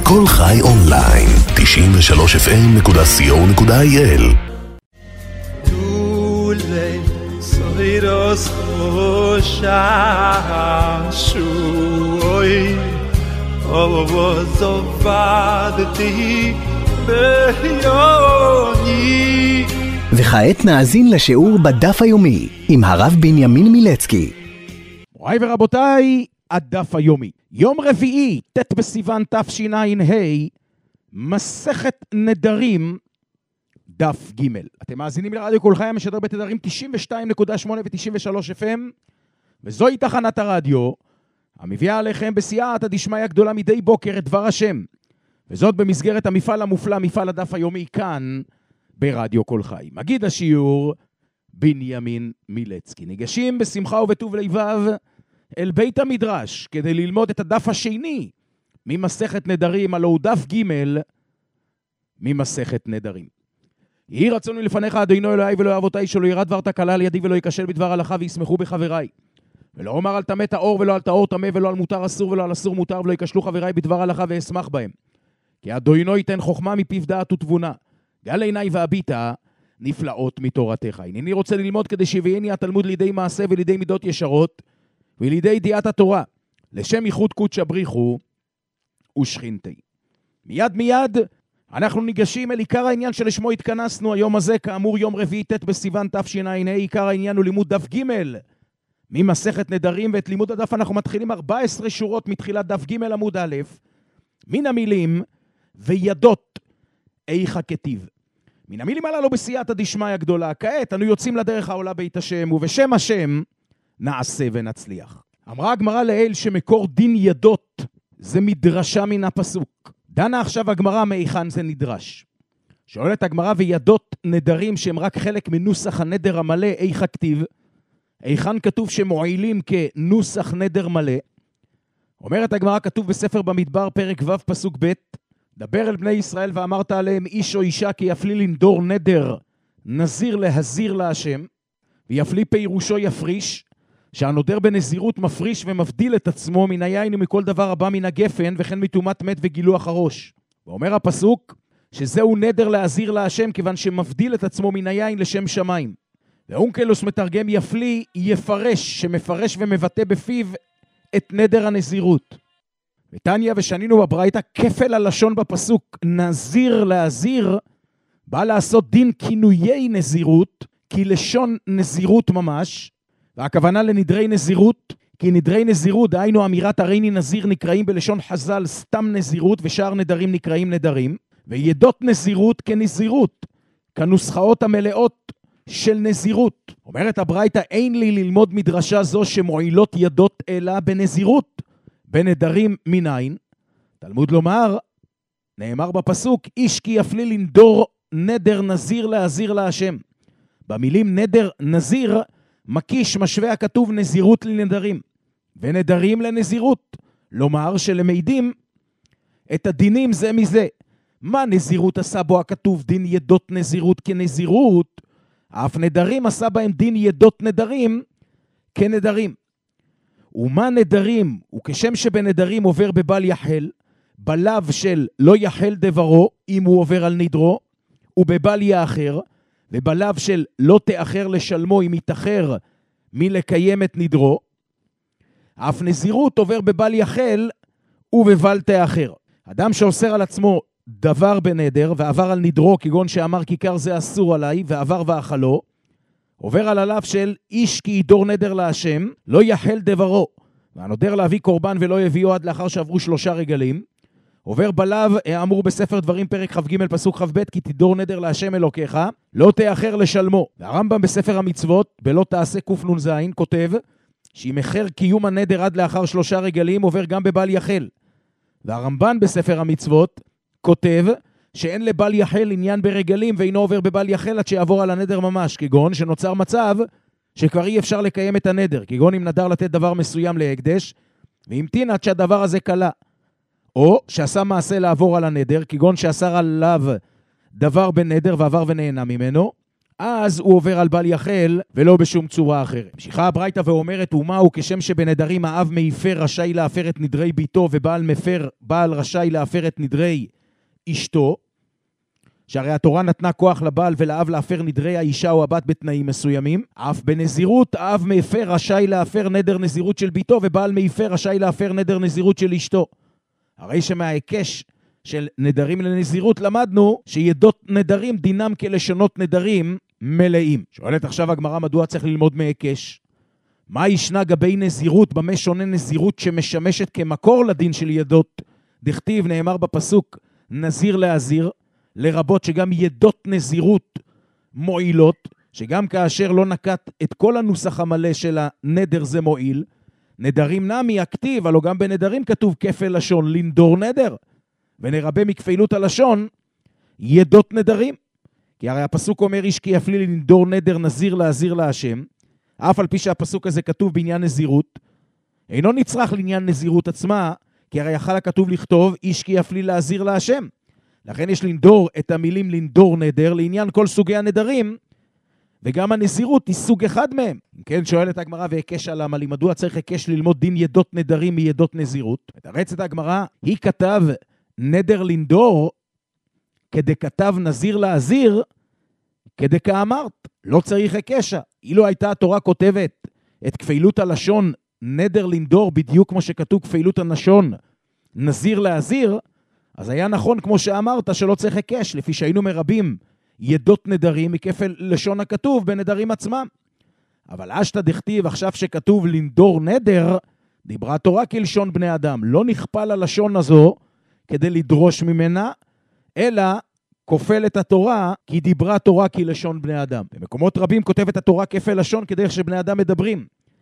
כל חי אונליין, 93fm.co.il. Dule soiros shashui ovozovadti beyoni. וכעת נאזין לשיעור בדף היומי עם הרב בנימין מילצקי. מוריי ורבותיי, הדף היומי. יום רביעי, ט' בסיוון תשע"ה, מסכת נדרים, דף ג'. אתם מאזינים לרדיו כל חי המשדר בתדרים 92.8 ו-93 FM, וזוהי תחנת הרדיו המביאה עליכם בסייעתא דשמיא גדולה מדי בוקר את דבר השם, וזאת במסגרת המפעל המופלא, מפעל הדף היומי כאן ברדיו כל חי. מגיד השיעור בנימין מילצקי. ניגשים בשמחה ובטוב לבב אל בית המדרש כדי ללמוד את הדף השני ממסכת נדרים, הלא הוא דף ג' ממסכת נדרים. יהי רצוני לפניך אדוני אלוהי ואלוהי אבותיי, שלא ירד דבר תקלה על ידי ולא ייכשל בדבר הלכה, וישמחו בחבריי. ולא אומר על טמא טהור ולא על טהור טמא, ולא על מותר אסור ולא על אסור מותר, ולא ייכשלו חבריי בדבר הלכה ואשמח בהם. כי אדוני ייתן חוכמה מפיו דעת ותבונה, גל עיניי והביטה נפלאות מתורתך. הנני רוצה ללמוד כדי שיביאני התלמוד לידי מעשה ולידי מידות ישרות ולידי ידיעת התורה, לשם ייחוד קודש בריחו ושכינתי. מיד אנחנו ניגשים אל עיקר העניין שלשמו התכנסנו היום הזה, כאמור יום רביעי ט' בסיוון תשע"ה. עיקר העניין הוא לימוד דף ג' ממסכת נדרים, ואת לימוד הדף אנחנו מתחילים 14 שורות מתחילת דף ג' עמוד א', מן המילים וידות איכה כתיב. מן המילים הללו בסייעתא דשמיא גדולה. כעת אנו יוצאים לדרך העולה בית השם, ובשם השם נעשה ונצליח. אמרה הגמרא לעיל שמקור דין ידות זה מדרשה מן הפסוק. דנה עכשיו הגמרא מהיכן זה נדרש. שואלת הגמרא, וידות נדרים שהם רק חלק מנוסח הנדר המלא, איכה כתיב? היכן כתוב שמועילים כנוסח נדר מלא? אומרת הגמרא, כתוב בספר במדבר פרק ו' פסוק ב', דבר אל בני ישראל ואמרת עליהם איש או אישה כי יפלי לנדור נדר נזיר להזיר להשם, ויפלי פירושו יפריש, שהנודר בנזירות מפריש ומבדיל את עצמו מן היין ומכל דבר הבא מן הגפן, וכן מטומאת מת וגילוח הראש. ואומר הפסוק שזהו נדר להזיר להשם, כיוון שמבדיל את עצמו מן היין לשם שמיים. ואונקלוס מתרגם יפלי יפרש, שמפרש ומבטא בפיו את נדר הנזירות. ותניא ושנינו בברייתא, כפל הלשון בפסוק נזיר להזיר בא לעשות דין כינויי נזירות, כי לשון נזירות ממש, והכוונה לנדרי נזירות, כי נדרי נזירות, דהיינו אמירת הריני נזיר, נקראים בלשון חז"ל סתם נזירות, ושאר נדרים נקראים נדרים, וידות נזירות כנזירות, כנוסחאות המלאות של נזירות. אומרת הברייתא, אין לי ללמוד מדרשה זו שמועילות ידות אלא בנזירות, בנדרים מניין. תלמוד לומר, נאמר בפסוק, איש כי יפלי לנדור נדר נזיר להזיר להשם. במילים נדר נזיר, מקיש משווה הכתוב נזירות לנדרים, ונדרים לנזירות. לומר שלמיידים את הדינים זה מזה. מה נזירות עשה בו הכתוב דין ידות נזירות כנזירות, אף נדרים עשה בהם דין ידות נדרים כנדרים. ומה נדרים? וכשם שבנדרים עובר בבל יחל, בלב של לא יחל דברו אם הוא עובר על נדרו, ובבל יאחר, ובלב של לא תאחר לשלמו אם יתאחר מלקיים את נדרו, אף נזירות עובר בבל יחל ובבל תאחר. אדם שאוסר על עצמו דבר בנדר ועבר על נדרו, כגון שאמר כיכר זה אסור עליי ועבר ואכלו, עובר על הלב של איש כי ידור נדר להשם, לא יחל דברו, והנודר להביא קורבן ולא יביאו עד לאחר שעברו 3 רגלים, עובר בלב האמור בספר דברים פרק כ"ג פסוק כ"ב, כי תדור נדר להשם אלוקיך, לא תאחר לשלמו. והרמב"ם בספר המצוות, בלא תעשה קנ"ז, כותב שאם אחר קיום הנדר עד לאחר 3 רגלים, עובר גם בבל יחל. והרמב"ן בספר המצוות כותב שאין לבל יחל עניין ברגלים, ואינו עובר בבל יחל עד שיעבור על הנדר ממש, כגון שנוצר מצב שכבר אי אפשר לקיים את הנדר, כגון אם נדר לתת דבר מסוים להקדש, והמתין עד שהדבר הזה קלה. או שעשה מעשה לעבור על הנדר, כגון שאסר עליו דבר בנדר ועבר ונהנה ממנו, אז הוא עובר על בל יחל ולא בשום צורה אחרת. ממשיכה הברייתא ואומרת, ומהו כשם שבנדרים האב מפר רשאי להפר את נדרי ביתו, ובעל רשאי להפר את נדרי אשתו, שהרי התורה נתנה כוח לבעל ולאב להפר נדרי האישה או הבת בתנאים מסוימים. אף בנזירות האב מפר רשאי להפר נדר נזירות של ביתו, ובעל מפר רשאי להפר נדר נזירות של אשתו. הרי שמההיקש של נדרים לנזירות למדנו שידות נדרים דינם כלשונות נדרים מלאים. שואלת עכשיו הגמרא, מדוע צריך ללמוד מהיקש? מה ישנה גבי נזירות? במה שונה נזירות שמשמשת כמקור לדין של ידות? דכתיב, נאמר בפסוק נזיר להזיר, לרבות שגם ידות נזירות מועילות, שגם כאשר לא נקט את כל הנוסח המלא של הנדר זה מועיל. נדרים נמי הכתיב, הלא גם בנדרים כתוב כפל לשון לנדור נדר, ונרבה מכפילות הלשון ידות נדרים. כי הרי הפסוק אומר איש כי יפלי לנדור נדר נזיר להזיר להשם, אף על פי שהפסוק הזה כתוב בעניין נזירות, אינו נצרך לעניין נזירות עצמה, כי הרי יכל הכתוב לכתוב איש כי יפלי להזיר להשם. לכן יש לנדור את המילים לנדור נדר לעניין כל סוגי הנדרים, וגם הנזירות היא סוג אחד מהם. כן, שואלת הגמרא והיקש על המלי, מדוע צריך היקש ללמוד דין ידות נדרים מידות נזירות? מתרצת הגמרא, היא כתב נדר לנדור, כדי כתב נזיר להזיר, כדי כאמרת, לא צריך היקשה. אילו הייתה התורה כותבת את כפילות הלשון נדר לנדור, בדיוק כמו שכתוב כפילות הלשון נזיר להזיר, אז היה נכון כמו שאמרת שלא צריך היקש, לפי שהיינו מרבים ידות נדרים מכפל לשון הכתוב בנדרים עצמם. אבל אשתא דכתיב, עכשיו שכתוב לנדור נדר, דיברה התורה כלשון בני אדם. לא נכפל הלשון הזו כדי לדרוש ממנה, אלא כופל את התורה כי דיברה תורה כלשון בני אדם. במקומות רבים כותבת התורה כפל לשון כדרך שבני אדם מדברים.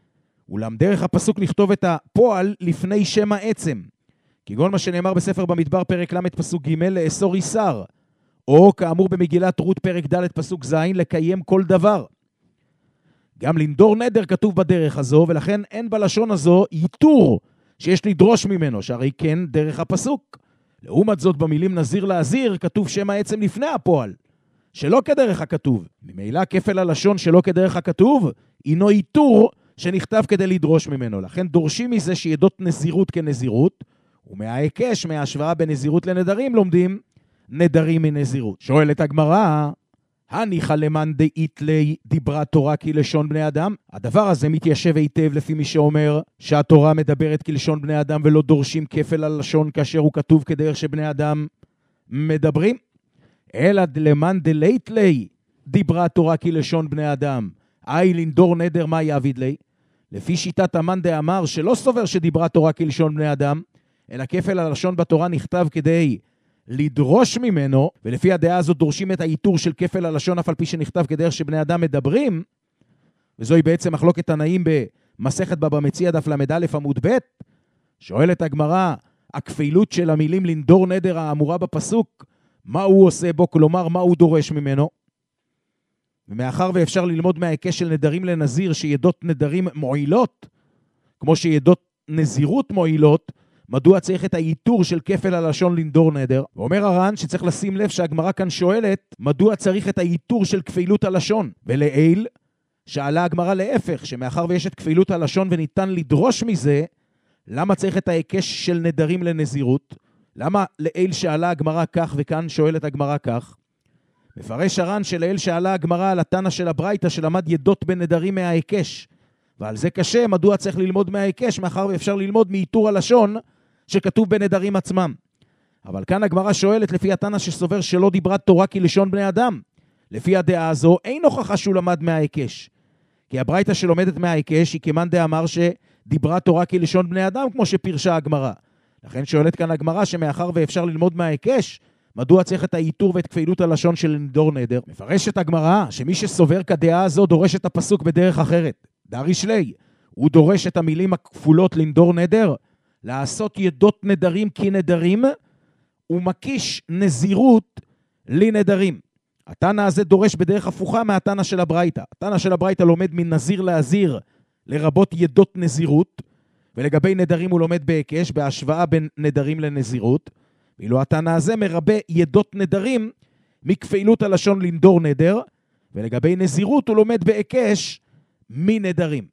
אולם דרך הפסוק לכתוב את הפועל לפני שם העצם. כגון מה שנאמר בספר במדבר פרק ל' פסוק ג' לאסור איסר, או כאמור במגילת רות פרק ד' פסוק ז' לקיים כל דבר. גם לנדור נדר כתוב בדרך הזו, ולכן אין בלשון הזו ייתור שיש לדרוש ממנו, שהרי כן דרך הפסוק. לעומת זאת במילים נזיר להזיר כתוב שם העצם לפני הפועל, שלא כדרך הכתוב. ממילא כפל הלשון שלא כדרך הכתוב, אינו ייתור שנכתב כדי לדרוש ממנו. לכן דורשים מזה שידות נזירות כנזירות, ומההיקש, מההשוואה בנזירות לנדרים, לומדים נדרים מנזירות. שואלת הגמרא, הניחא למאן דאיתלי דיברה תורה כלשון בני אדם? הדבר הזה מתיישב היטב לפי מי שאומר שהתורה מדברת כלשון בני אדם ולא דורשים כפל הלשון כאשר הוא כתוב כדרך שבני אדם מדברים. אלא למאן דלייתלי דיברה תורה כלשון בני אדם, אי לנדור נדר מה יעביד לי? לפי שיטת המאן דאמר שלא סובר שדיברה תורה כלשון בני אדם, אלא כפל הלשון בתורה נכתב כדי לדרוש ממנו, ולפי הדעה הזאת דורשים את האיתור של כפל הלשון אף על פי שנכתב כדרך שבני אדם מדברים, וזוהי בעצם מחלוקת תנאים במסכת בבא מציעא דף ל"א עמוד ב'. שואלת הגמרא, הכפילות של המילים לנדור נדר האמורה בפסוק, מה הוא עושה בו, כלומר מה הוא דורש ממנו? ומאחר ואפשר ללמוד מההיקש של נדרים לנזיר שידות נדרים מועילות, כמו שידות נזירות מועילות, מדוע צריך את האיתור של כפל הלשון לנדור נדר? ואומר הר"ן שצריך לשים לב שהגמרא כאן שואלת מדוע צריך את האיתור של כפילות הלשון. ולעיל שאלה הגמרא להפך, שמאחר ויש את כפילות הלשון וניתן לדרוש מזה, למה צריך את ההיקש של נדרים לנזירות? למה לעיל שאלה הגמרא כך וכאן שואלת הגמרא כך? מפרש הר"ן שלעיל שאלה הגמרא על התנא של הברייתא שלמד ידות בנדרים מההיקש, ועל זה קשה, מדוע צריך ללמוד מההיקש, מאחר ואפשר ללמוד מאיתור הלשון שכתוב בנדרים עצמם. אבל כאן הגמרא שואלת לפי התנא שסובר שלא דיברה תורה כלשון בני אדם. לפי הדעה הזו אין הוכחה שהוא למד מההיקש. כי הברייתא שלומדת מההיקש היא כמאן דאמר שדיברה תורה כלשון בני אדם כמו שפירשה הגמרא. לכן שואלת כאן הגמרא שמאחר ואפשר ללמוד מההיקש, מדוע צריך את האיתור ואת כפילות הלשון של נדור נדר? מפרשת הגמרא שמי שסובר כדעה הזו דורש את הפסוק בדרך אחרת. דריש לי, הוא דורש את המילים הכפולות לנדור נדר, לעשות ידות נדרים כנדרים, ומקיש נזירות לנדרים. התנא הזה דורש בדרך הפוכה מהתנא של הברייתא. התנא של הברייתא לומד מנזיר להזיר, לרבות ידות נזירות, ולגבי נדרים הוא לומד בהיקש, בהשוואה בין נדרים לנזירות, ואילו התנא הזה מרבה ידות נדרים, מכפילות הלשון לנדור נדר, ולגבי נזירות הוא לומד בהיקש מנדרים.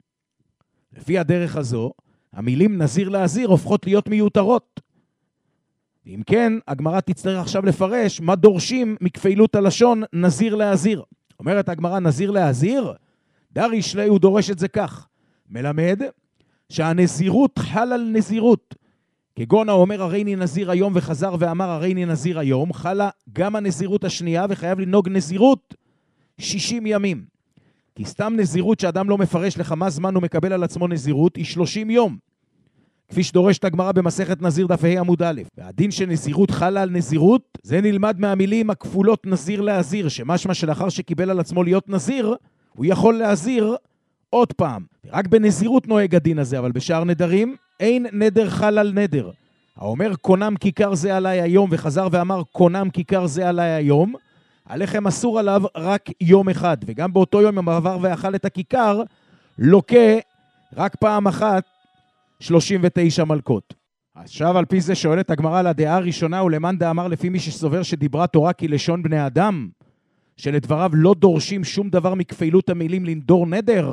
לפי הדרך הזו, המילים נזיר להזיר הופכות להיות מיותרות. אם כן, הגמרא תצטרך עכשיו לפרש מה דורשים מכפילות הלשון נזיר להזיר. אומרת הגמרא נזיר להזיר, דריש לי הוא דורש את זה כך. מלמד שהנזירות חל על נזירות. כגון האומר הריני נזיר היום וחזר ואמר הריני נזיר היום, חלה גם הנזירות השנייה וחייב לנהוג נזירות 60 ימים. כי סתם נזירות שאדם לא מפרש לכמה זמן הוא מקבל על עצמו נזירות היא 30 יום. כפי שדורשת הגמרא במסכת נזיר דף ה' עמוד א'. והדין שנזירות חלה על נזירות, זה נלמד מהמילים הכפולות נזיר להזיר, שמשמע שלאחר שקיבל על עצמו להיות נזיר, הוא יכול להזיר עוד פעם. רק בנזירות נוהג הדין הזה, אבל בשאר נדרים אין נדר חל על נדר. האומר קונם כיכר זה עליי היום, וחזר ואמר קונם כיכר זה עליי היום, הלחם אסור עליו רק יום אחד, וגם באותו יום המעבר ואכל את הכיכר, לוקה רק פעם אחת 39 מלכות. עכשיו על פי זה שואלת הגמרא לדעה הראשונה, ולמאן דאמר לפי מי שסובר שדיברה תורה כלשון בני אדם, שלדבריו לא דורשים שום דבר מכפילות המילים לנדור נדר,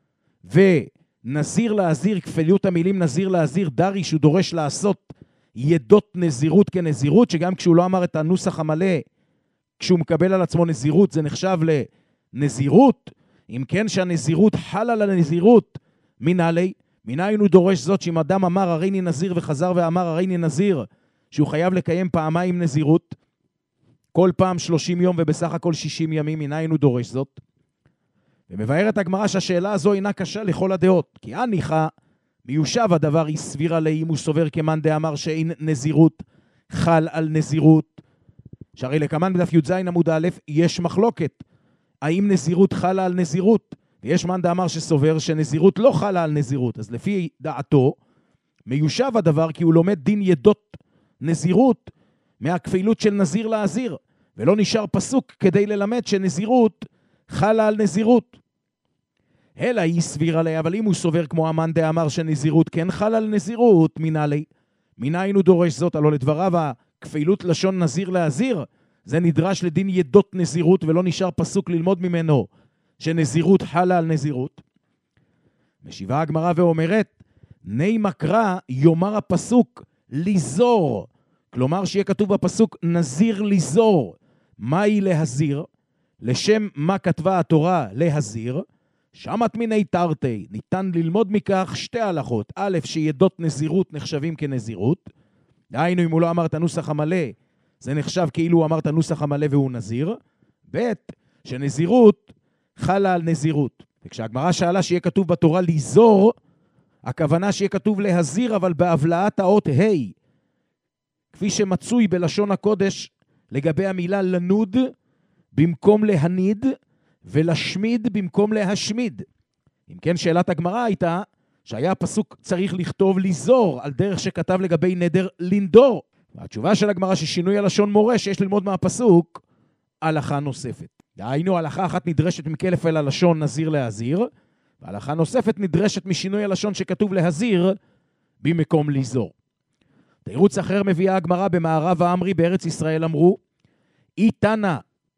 ונזיר להזיר, כפילות המילים נזיר להזיר, דריש הוא דורש לעשות ידות נזירות כנזירות, שגם כשהוא לא אמר את הנוסח המלא, כשהוא מקבל על עצמו נזירות, זה נחשב לנזירות. אם כן שהנזירות חל על הנזירות, מנהלי, מניין הוא דורש זאת שאם אדם אמר הריני נזיר וחזר ואמר הריני נזיר, שהוא חייב לקיים פעמיים נזירות, כל פעם 30 יום ובסך הכל 60 ימים, מניין הוא דורש זאת. ומבארת הגמרא שהשאלה הזו אינה קשה לכל הדעות, כי הניחה מיושב הדבר היא סבירה לי אם הוא סובר כמאן דאמר שאין נזירות חל על נזירות, שהרי לכמן בדף י"ז עמוד א' יש מחלוקת, האם נזירות חלה על נזירות, ויש מאן דאמר שסובר שנזירות לא חלה על נזירות, אז לפי דעתו מיושב הדבר כי הוא לומד דין ידות נזירות מהכפילות של נזיר להזיר, ולא נשאר פסוק כדי ללמד שנזירות חלה על נזירות. אלא היא סבירה לי, אבל אם הוא סובר כמו המאן דאמר שנזירות כן חלה על נזירות, מניין הוא דורש זאת, הלא לדבריו הכפילות לשון נזיר להזיר, זה נדרש לדין ידות נזירות, ולא נשאר פסוק ללמוד ממנו שנזירות חלה על נזירות. משיבה הגמרא ואומרת, ני מקרא יאמר הפסוק ליזור, כלומר שיהיה כתוב בפסוק נזיר ליזור. מהי להזיר? לשם מה כתבה התורה להזיר? שמת מיני תרתי, ניתן ללמוד מכך שתי הלכות. א', שידות נזירות נחשבים כנזירות, דהיינו אם הוא לא אמר את הנוסח המלא, זה נחשב כאילו הוא אמר את הנוסח המלא והוא נזיר. ב', שנזירות חלה על נזירות. וכשהגמרא שאלה שיהיה כתוב בתורה ליזור, הכוונה שיהיה כתוב להזיר, אבל בהבלעת האות ה', כפי שמצוי בלשון הקודש לגבי המילה לנוד במקום להניד, ולשמיד במקום להשמיד. אם כן, שאלת הגמרא הייתה שהיה הפסוק צריך לכתוב ליזור, על דרך שכתב לגבי נדר לנדור. והתשובה של הגמרא ששינוי הלשון מורה שיש ללמוד מהפסוק הלכה נוספת. דהיינו, הלכה אחת נדרשת מכפל הלשון נזיר להזיר, והלכה נוספת נדרשת משינוי הלשון שכתוב להזיר במקום ליזור. תירוץ אחר מביאה הגמרא במערב האמרי בארץ ישראל אמרו, אי תנא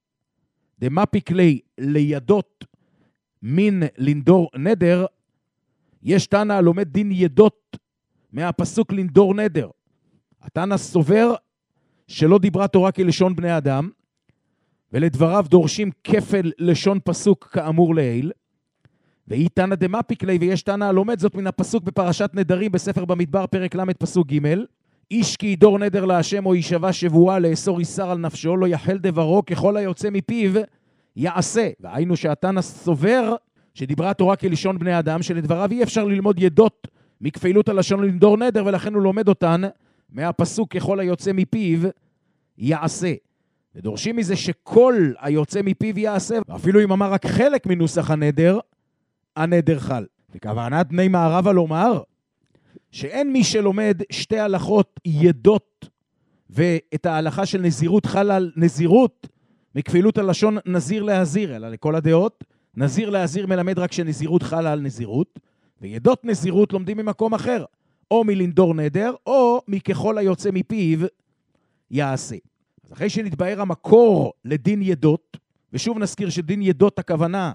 דמפיק לי לידות מין לנדור נדר, יש תנא לומד דין ידות מהפסוק לנדור נדר. התנא סובר שלא דיברה תורה כלשון בני אדם, ולדבריו דורשים כפל לשון פסוק כאמור לעיל, והיא תנא דמפיק לי, ויש תנא לומד זאת מן הפסוק בפרשת נדרים בספר במדבר פרק ל' פסוק ג', איש כי ידור נדר להשם או ישבע שבועה לאסור איסר על נפשו, לא יחל דברו ככל היוצא מפיו יעשה. והיינו שהתנא סובר שדיברה התורה כלשון בני אדם, שלדבריו אי אפשר ללמוד ידות מכפילות הלשון לנדור נדר, ולכן הוא לומד אותן מהפסוק ככל היוצא מפיו יעשה. ודורשים מזה שכל היוצא מפיו יעשה, ואפילו אם אמר רק חלק מנוסח הנדר, הנדר חל. וכוונת בני מערבה לומר שאין מי שלומד שתי הלכות ידות ואת ההלכה של נזירות חל על נזירות מכפילות הלשון נזיר להזיר, אלא לכל הדעות נזיר להזיר מלמד רק שנזירות חלה על נזירות, וידות נזירות לומדים ממקום אחר, או מלנדור נדר או מככל היוצא מפיו יעשה. אז אחרי שנתבהר המקור לדין ידות, ושוב נזכיר שדין ידות הכוונה,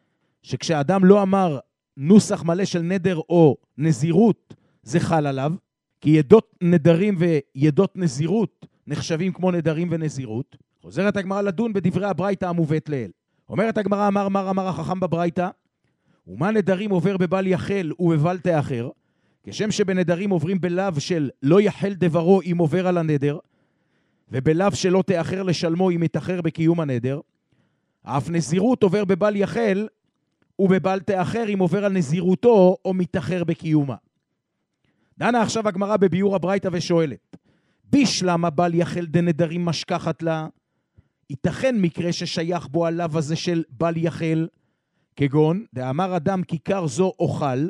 שכשאדם לא אמר נוסח מלא של נדר או נזירות, זה חל עליו, כי ידות נדרים וידות נזירות נחשבים כמו נדרים ונזירות. חוזרת הגמרא לדון בדברי הברייתא המובאת לעיל. אומרת הגמרא, אמר החכם בברייתא, ומה נדרים עובר בבל יחל ובבל תאחר, כשם שבנדרים עוברים בלאו של לא יחל דברו אם עובר על הנדר, ובלאו שלא תאחר לשלמו אם יתאחר בקיום הנדר, אף נזירות עובר בבל יחל ובבל תאחר אם עובר על נזירותו או מתאחר בקיומה. דנה עכשיו הגמרא בביור הברייתא ושואלת, בשלמה בל יחל דנדרים משכחת לה, ייתכן מקרה ששייך בו עליו הזה של בל יחל, כגון, דאמר אדם כיכר זו אוכל,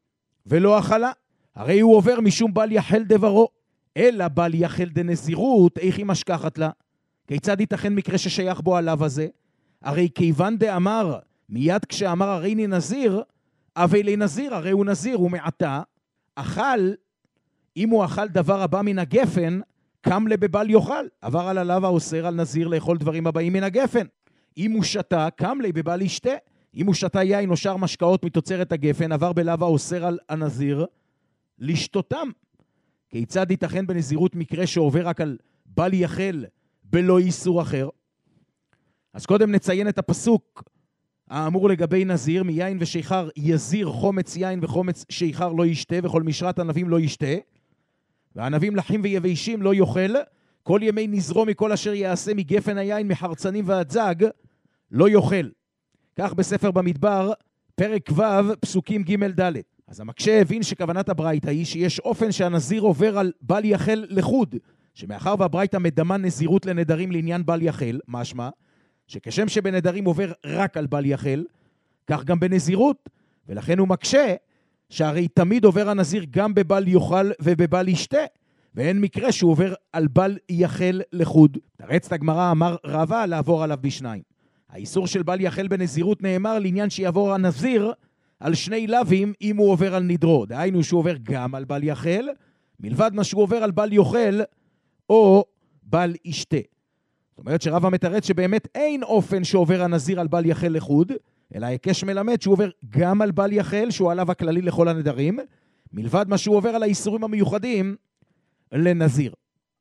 ולא אכלה, הרי הוא עובר משום בל יחל דברו, אלא בל יחל דנזירות, איך היא משכחת לה? כיצד ייתכן מקרה ששייך בו עליו הזה? הרי כיוון דאמר, מיד כשאמר הרי אני נזיר, אבל לי נזיר, הרי הוא נזיר, הוא מעתה, אכל, אם הוא אכל דבר הבא מן הגפן, קם לבבל יאכל, עבר על עליו האוסר על נזיר לאכול דברים הבאים מן הגפן. אם הוא שתה, קם לבבל ישתה. אם הוא שתה יין או שאר משקאות מתוצרת הגפן, עבר בלאו האוסר על הנזיר לשתותם. כיצד ייתכן בנזירות מקרה שעובר רק על בל יחל בלא איסור אחר? אז קודם נציין את הפסוק האמור לגבי נזיר, מיין ושיכר יזיר חומץ יין וחומץ שיכר לא ישתה, וכל משרת ענבים לא ישתה, והענבים לחים ויבשים לא יאכל, כל ימי נזרו מכל אשר יעשה מגפן היין מחרצנים ועד זג לא יאכל. כך בספר במדבר, פרק ו' פסוקים ג' ד'. אז המקשה הבין שכוונת הברייתא היא שיש אופן שהנזיר עובר על בל יחל לחוד, שמאחר והברייתא מדמה נזירות לנדרים לעניין בל יחל, משמע, שכשם שבנדרים עובר רק על בל יחל, כך גם בנזירות, ולכן הוא מקשה שהרי תמיד עובר הנזיר גם בבל יאכל ובבל ישתה, ואין מקרה שהוא עובר על בל יחל לחוד. תרצת הגמרא אמר רבה לעבור עליו בשניים. האיסור של בל יחל בנזירות נאמר לעניין שיעבור הנזיר על שני לווים אם הוא עובר על נדרו. דהיינו שהוא עובר גם על בל יחל, מלבד מה שהוא עובר על בל יאכל או בל ישתה. זאת אומרת שרבא מתרץ שבאמת אין אופן שעובר הנזיר על בל יחל לחוד, אלא היקש מלמד שהוא עובר גם על בל יחל, שהוא עליו הכללי לכל הנדרים, מלבד מה שהוא עובר על האיסורים המיוחדים לנזיר.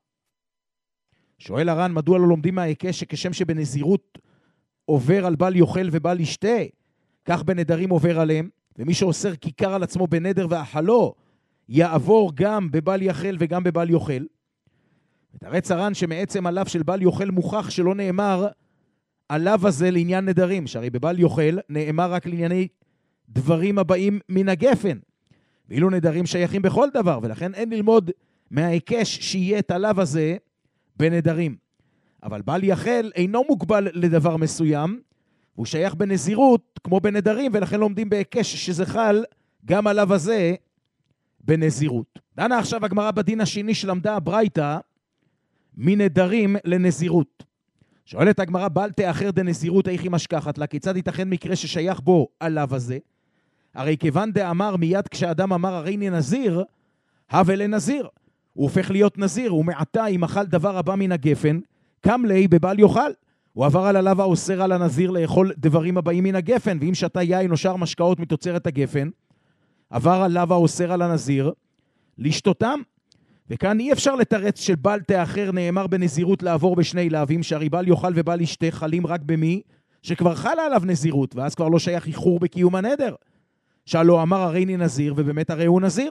שואל הר"ן, מדוע לא לומדים מההיקש שכשם שבנזירות עובר על בל יאכל ובל ישתה, כך בנדרים עובר עליהם, ומי שאוסר כיכר על עצמו בנדר ואכלו, יעבור גם בבל יחל וגם בבל יאכל. ותרץ הר"ן שמעצם עליו של בל יאכל מוכח שלא נאמר עליו הזה לעניין נדרים, שהרי בבל יאכל נאמר רק לענייני דברים הבאים מן הגפן, ואילו נדרים שייכים בכל דבר, ולכן אין ללמוד מההיקש שיהיה את עליו הזה בנדרים. אבל בל יחל אינו מוגבל לדבר מסוים, הוא שייך בנזירות כמו בנדרים, ולכן לומדים בהיקש שזה חל גם עליו הזה בנזירות. דנה עכשיו הגמרא בדין השני שלמדה הברייתא מנדרים לנזירות. שואלת הגמרא, בל תאחר דנזירות איך היא משכחת לה, כיצד ייתכן מקרה ששייך בו עליו הזה? הרי כיוון דאמר מיד כשאדם אמר הרי אני נזיר, הווה לנזיר. הוא הופך להיות נזיר, ומעתה אם אכל דבר הבא מן הגפן, קם לי בבל יאכל. הוא עבר על עליו האוסר על הנזיר לאכול דברים הבאים מן הגפן, ואם שתה יין או שאר משקאות מתוצרת הגפן, עבר עליו האוסר על הנזיר לשתותם. וכאן אי אפשר לתרץ שבל תאחר נאמר בנזירות לעבור בשני לאווים, שהרי בל יאכל ובל ישתה חלים רק במי שכבר חלה עליו נזירות, ואז כבר לא שייך איחור בקיום הנדר. שלא אמר הרי אני נזיר, ובאמת הרי הוא נזיר.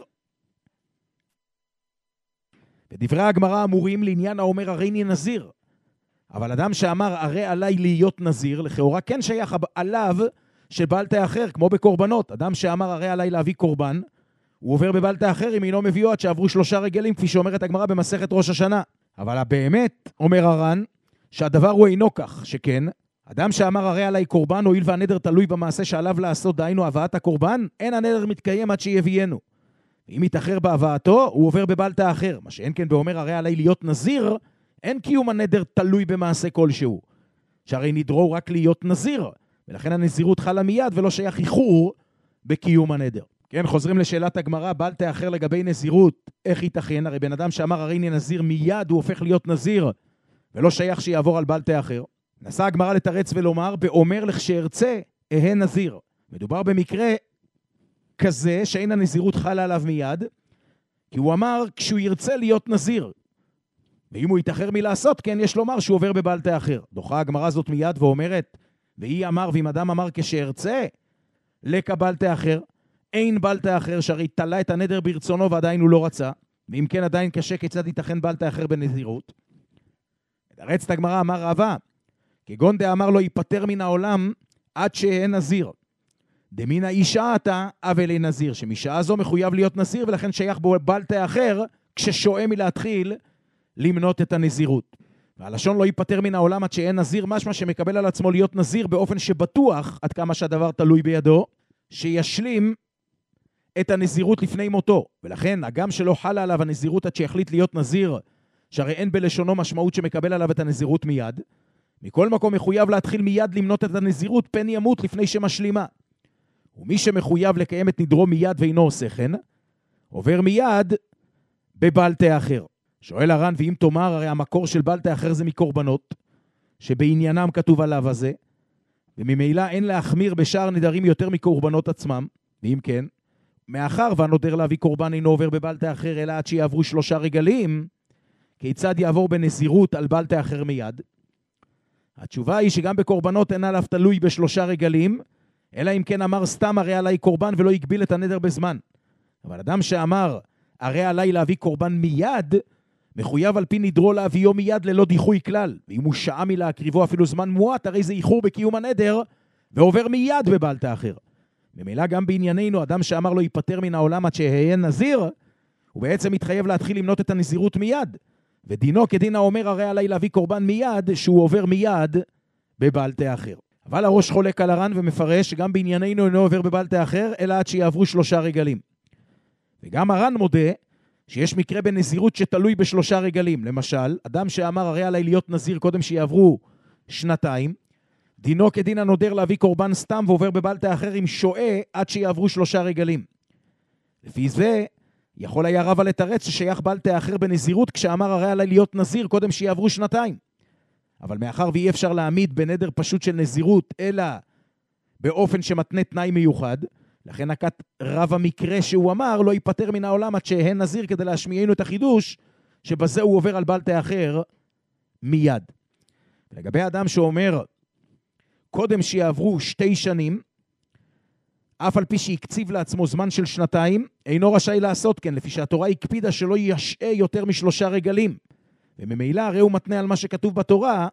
בדברי הגמרא אמורים לעניין האומר הרי אני נזיר. אבל אדם שאמר הרי עליי להיות נזיר, לכאורה כן שייך עליו שבל תאחר, כמו בקורבנות. אדם שאמר הרי עליי להביא קורבן, הוא עובר בבל תאחר אם אינו מביאו עד שעברו 3 רגלים, כפי שאומרת הגמרא במסכת ראש השנה. אבל באמת, אומר הר"ן, שהדבר הוא אינו כך, שכן, אדם שאמר הרי עליי קורבן, הואיל והנדר תלוי במעשה שעליו לעשות, דהיינו הבאת הקורבן, אין הנדר מתקיים עד שיביאנו. אם יתאחר בהבאתו, הוא עובר בבל תאחר. מה שאין כן באומר הרי עליי להיות נזיר, אין קיום הנדר תלוי במעשה כלשהו. שהרי נדרו רק להיות נזיר, ולכן הנזירות חלה מיד ולא שייך איחור בקיום הנדר. כן, חוזרים לשאלת הגמרא, בל תאחר לגבי נזירות, איך ייתכן? הרי בן אדם שאמר הרי אני נזיר מיד הוא הופך להיות נזיר, ולא שייך שיעבור על בל תאחר. נסה הגמרא לתרץ ולומר, באומר לך שארצה, אהה נזיר. מדובר במקרה כזה שאין הנזירות חלה עליו מיד, כי הוא אמר כשהוא ירצה להיות נזיר. ואם הוא יתאחר מלעשות, כן יש לומר שהוא עובר בבעל תה אחר. דוחה הגמרא זאת מיד ואומרת, והיא אמר, ואם אדם אמר כשארצה, לקבל תה אחר, אין בעל תה אחר, שהרי תלה את הנדר ברצונו ועדיין הוא לא רצה, ואם כן עדיין קשה כיצד ייתכן בעל תה אחר בנזירות. הרצת הגמרא אמר רבא, כגון דאמר לו ייפטר מן העולם עד שאין נזיר. דמין האישה אתה אבל נזיר, שמשעה זו מחויב להיות נזיר ולכן שייך בו בעל תה אחר כששועה מלהתחיל למנות את הנזירות. והלשון לא ייפטר מן העולם עד שאין נזיר, משמע שמקבל על עצמו להיות נזיר באופן שבטוח עד כמה שהדבר תלוי בידו, שישלים את הנזירות לפני מותו. ולכן הגם שלא חלה עליו הנזירות עד שיחליט להיות נזיר, שהרי אין בלשונו משמעות שמקבל עליו את הנזירות מיד, מכל מקום מחויב להתחיל מיד למנות את הנזירות פן ימות לפני שמשלימה. ומי שמחויב לקיים את נדרו מיד ואינו עושה כן, עובר מיד בבעל תה אחר. שואל הר"ן, ואם תאמר, הרי המקור של בעל תה אחר זה מקורבנות, שבעניינם כתוב עליו הזה, וממילא אין להחמיר בשאר נדרים יותר מקורבנות עצמם, ואם כן, מאחר והנודר להביא קורבן אינו עובר בבעל תה אחר, אלא עד שיעברו 3 רגלים, כיצד יעבור בנזירות על בעל תה אחר מיד? התשובה היא שגם בקורבנות אין עליו תלוי ב3 רגלים, אלא אם כן אמר סתם הרי עליי קורבן ולא יגביל את הנדר בזמן. אבל אדם שאמר הרי עליי להביא קורבן מיד, מחויב על פי נדרו להביאו מיד ללא דיחוי כלל. ואם הוא שעה מלהקריבו אפילו זמן מועט, הרי זה איחור בקיום הנדר, ועובר מיד בבעל תה אחר. ממילא גם בענייננו, אדם שאמר לו ייפטר מן העולם עד שאהיה נזיר, הוא בעצם מתחייב להתחיל למנות את הנזירות מיד. ודינו כדין האומר הרי עליי להביא קורבן מיד, שהוא עובר מיד בבעל תה אחר. אבל הראש חולק על הר"ן ומפרש שגם בענייננו אינו עובר בבעל תה אחר, אלא עד שיעברו 3 רגלים. וגם הר"ן מודה שיש מקרה בנזירות שתלוי ב3 רגלים. למשל, אדם שאמר הרי עליי להיות נזיר קודם שיעברו 2, דינו כדין הנודר להביא קורבן סתם ועובר בבעל תה אחר עם שועה עד שיעברו 3 רגלים. לפי זה, יכול היה רבא לתרץ ששייך בעל תה אחר בנזירות כשאמר הרי עליי להיות נזיר קודם שיעברו 2. אבל מאחר ואי אפשר להעמיד בנדר פשוט של נזירות, אלא באופן שמתנה תנאי מיוחד, לכן נקט רב המקרה שהוא אמר, לא ייפטר מן העולם עד שהן נזיר כדי להשמיענו את החידוש, שבזה הוא עובר על בעל תה אחר מיד. לגבי האדם שאומר, קודם שיעברו 2 שנים, אף על פי שהקציב לעצמו זמן של 2, אינו רשאי לעשות כן, לפי שהתורה הקפידה שלא ישעה יותר מ3 רגלים. וממילא הרי הוא מתנה על מה שכתוב בתורה,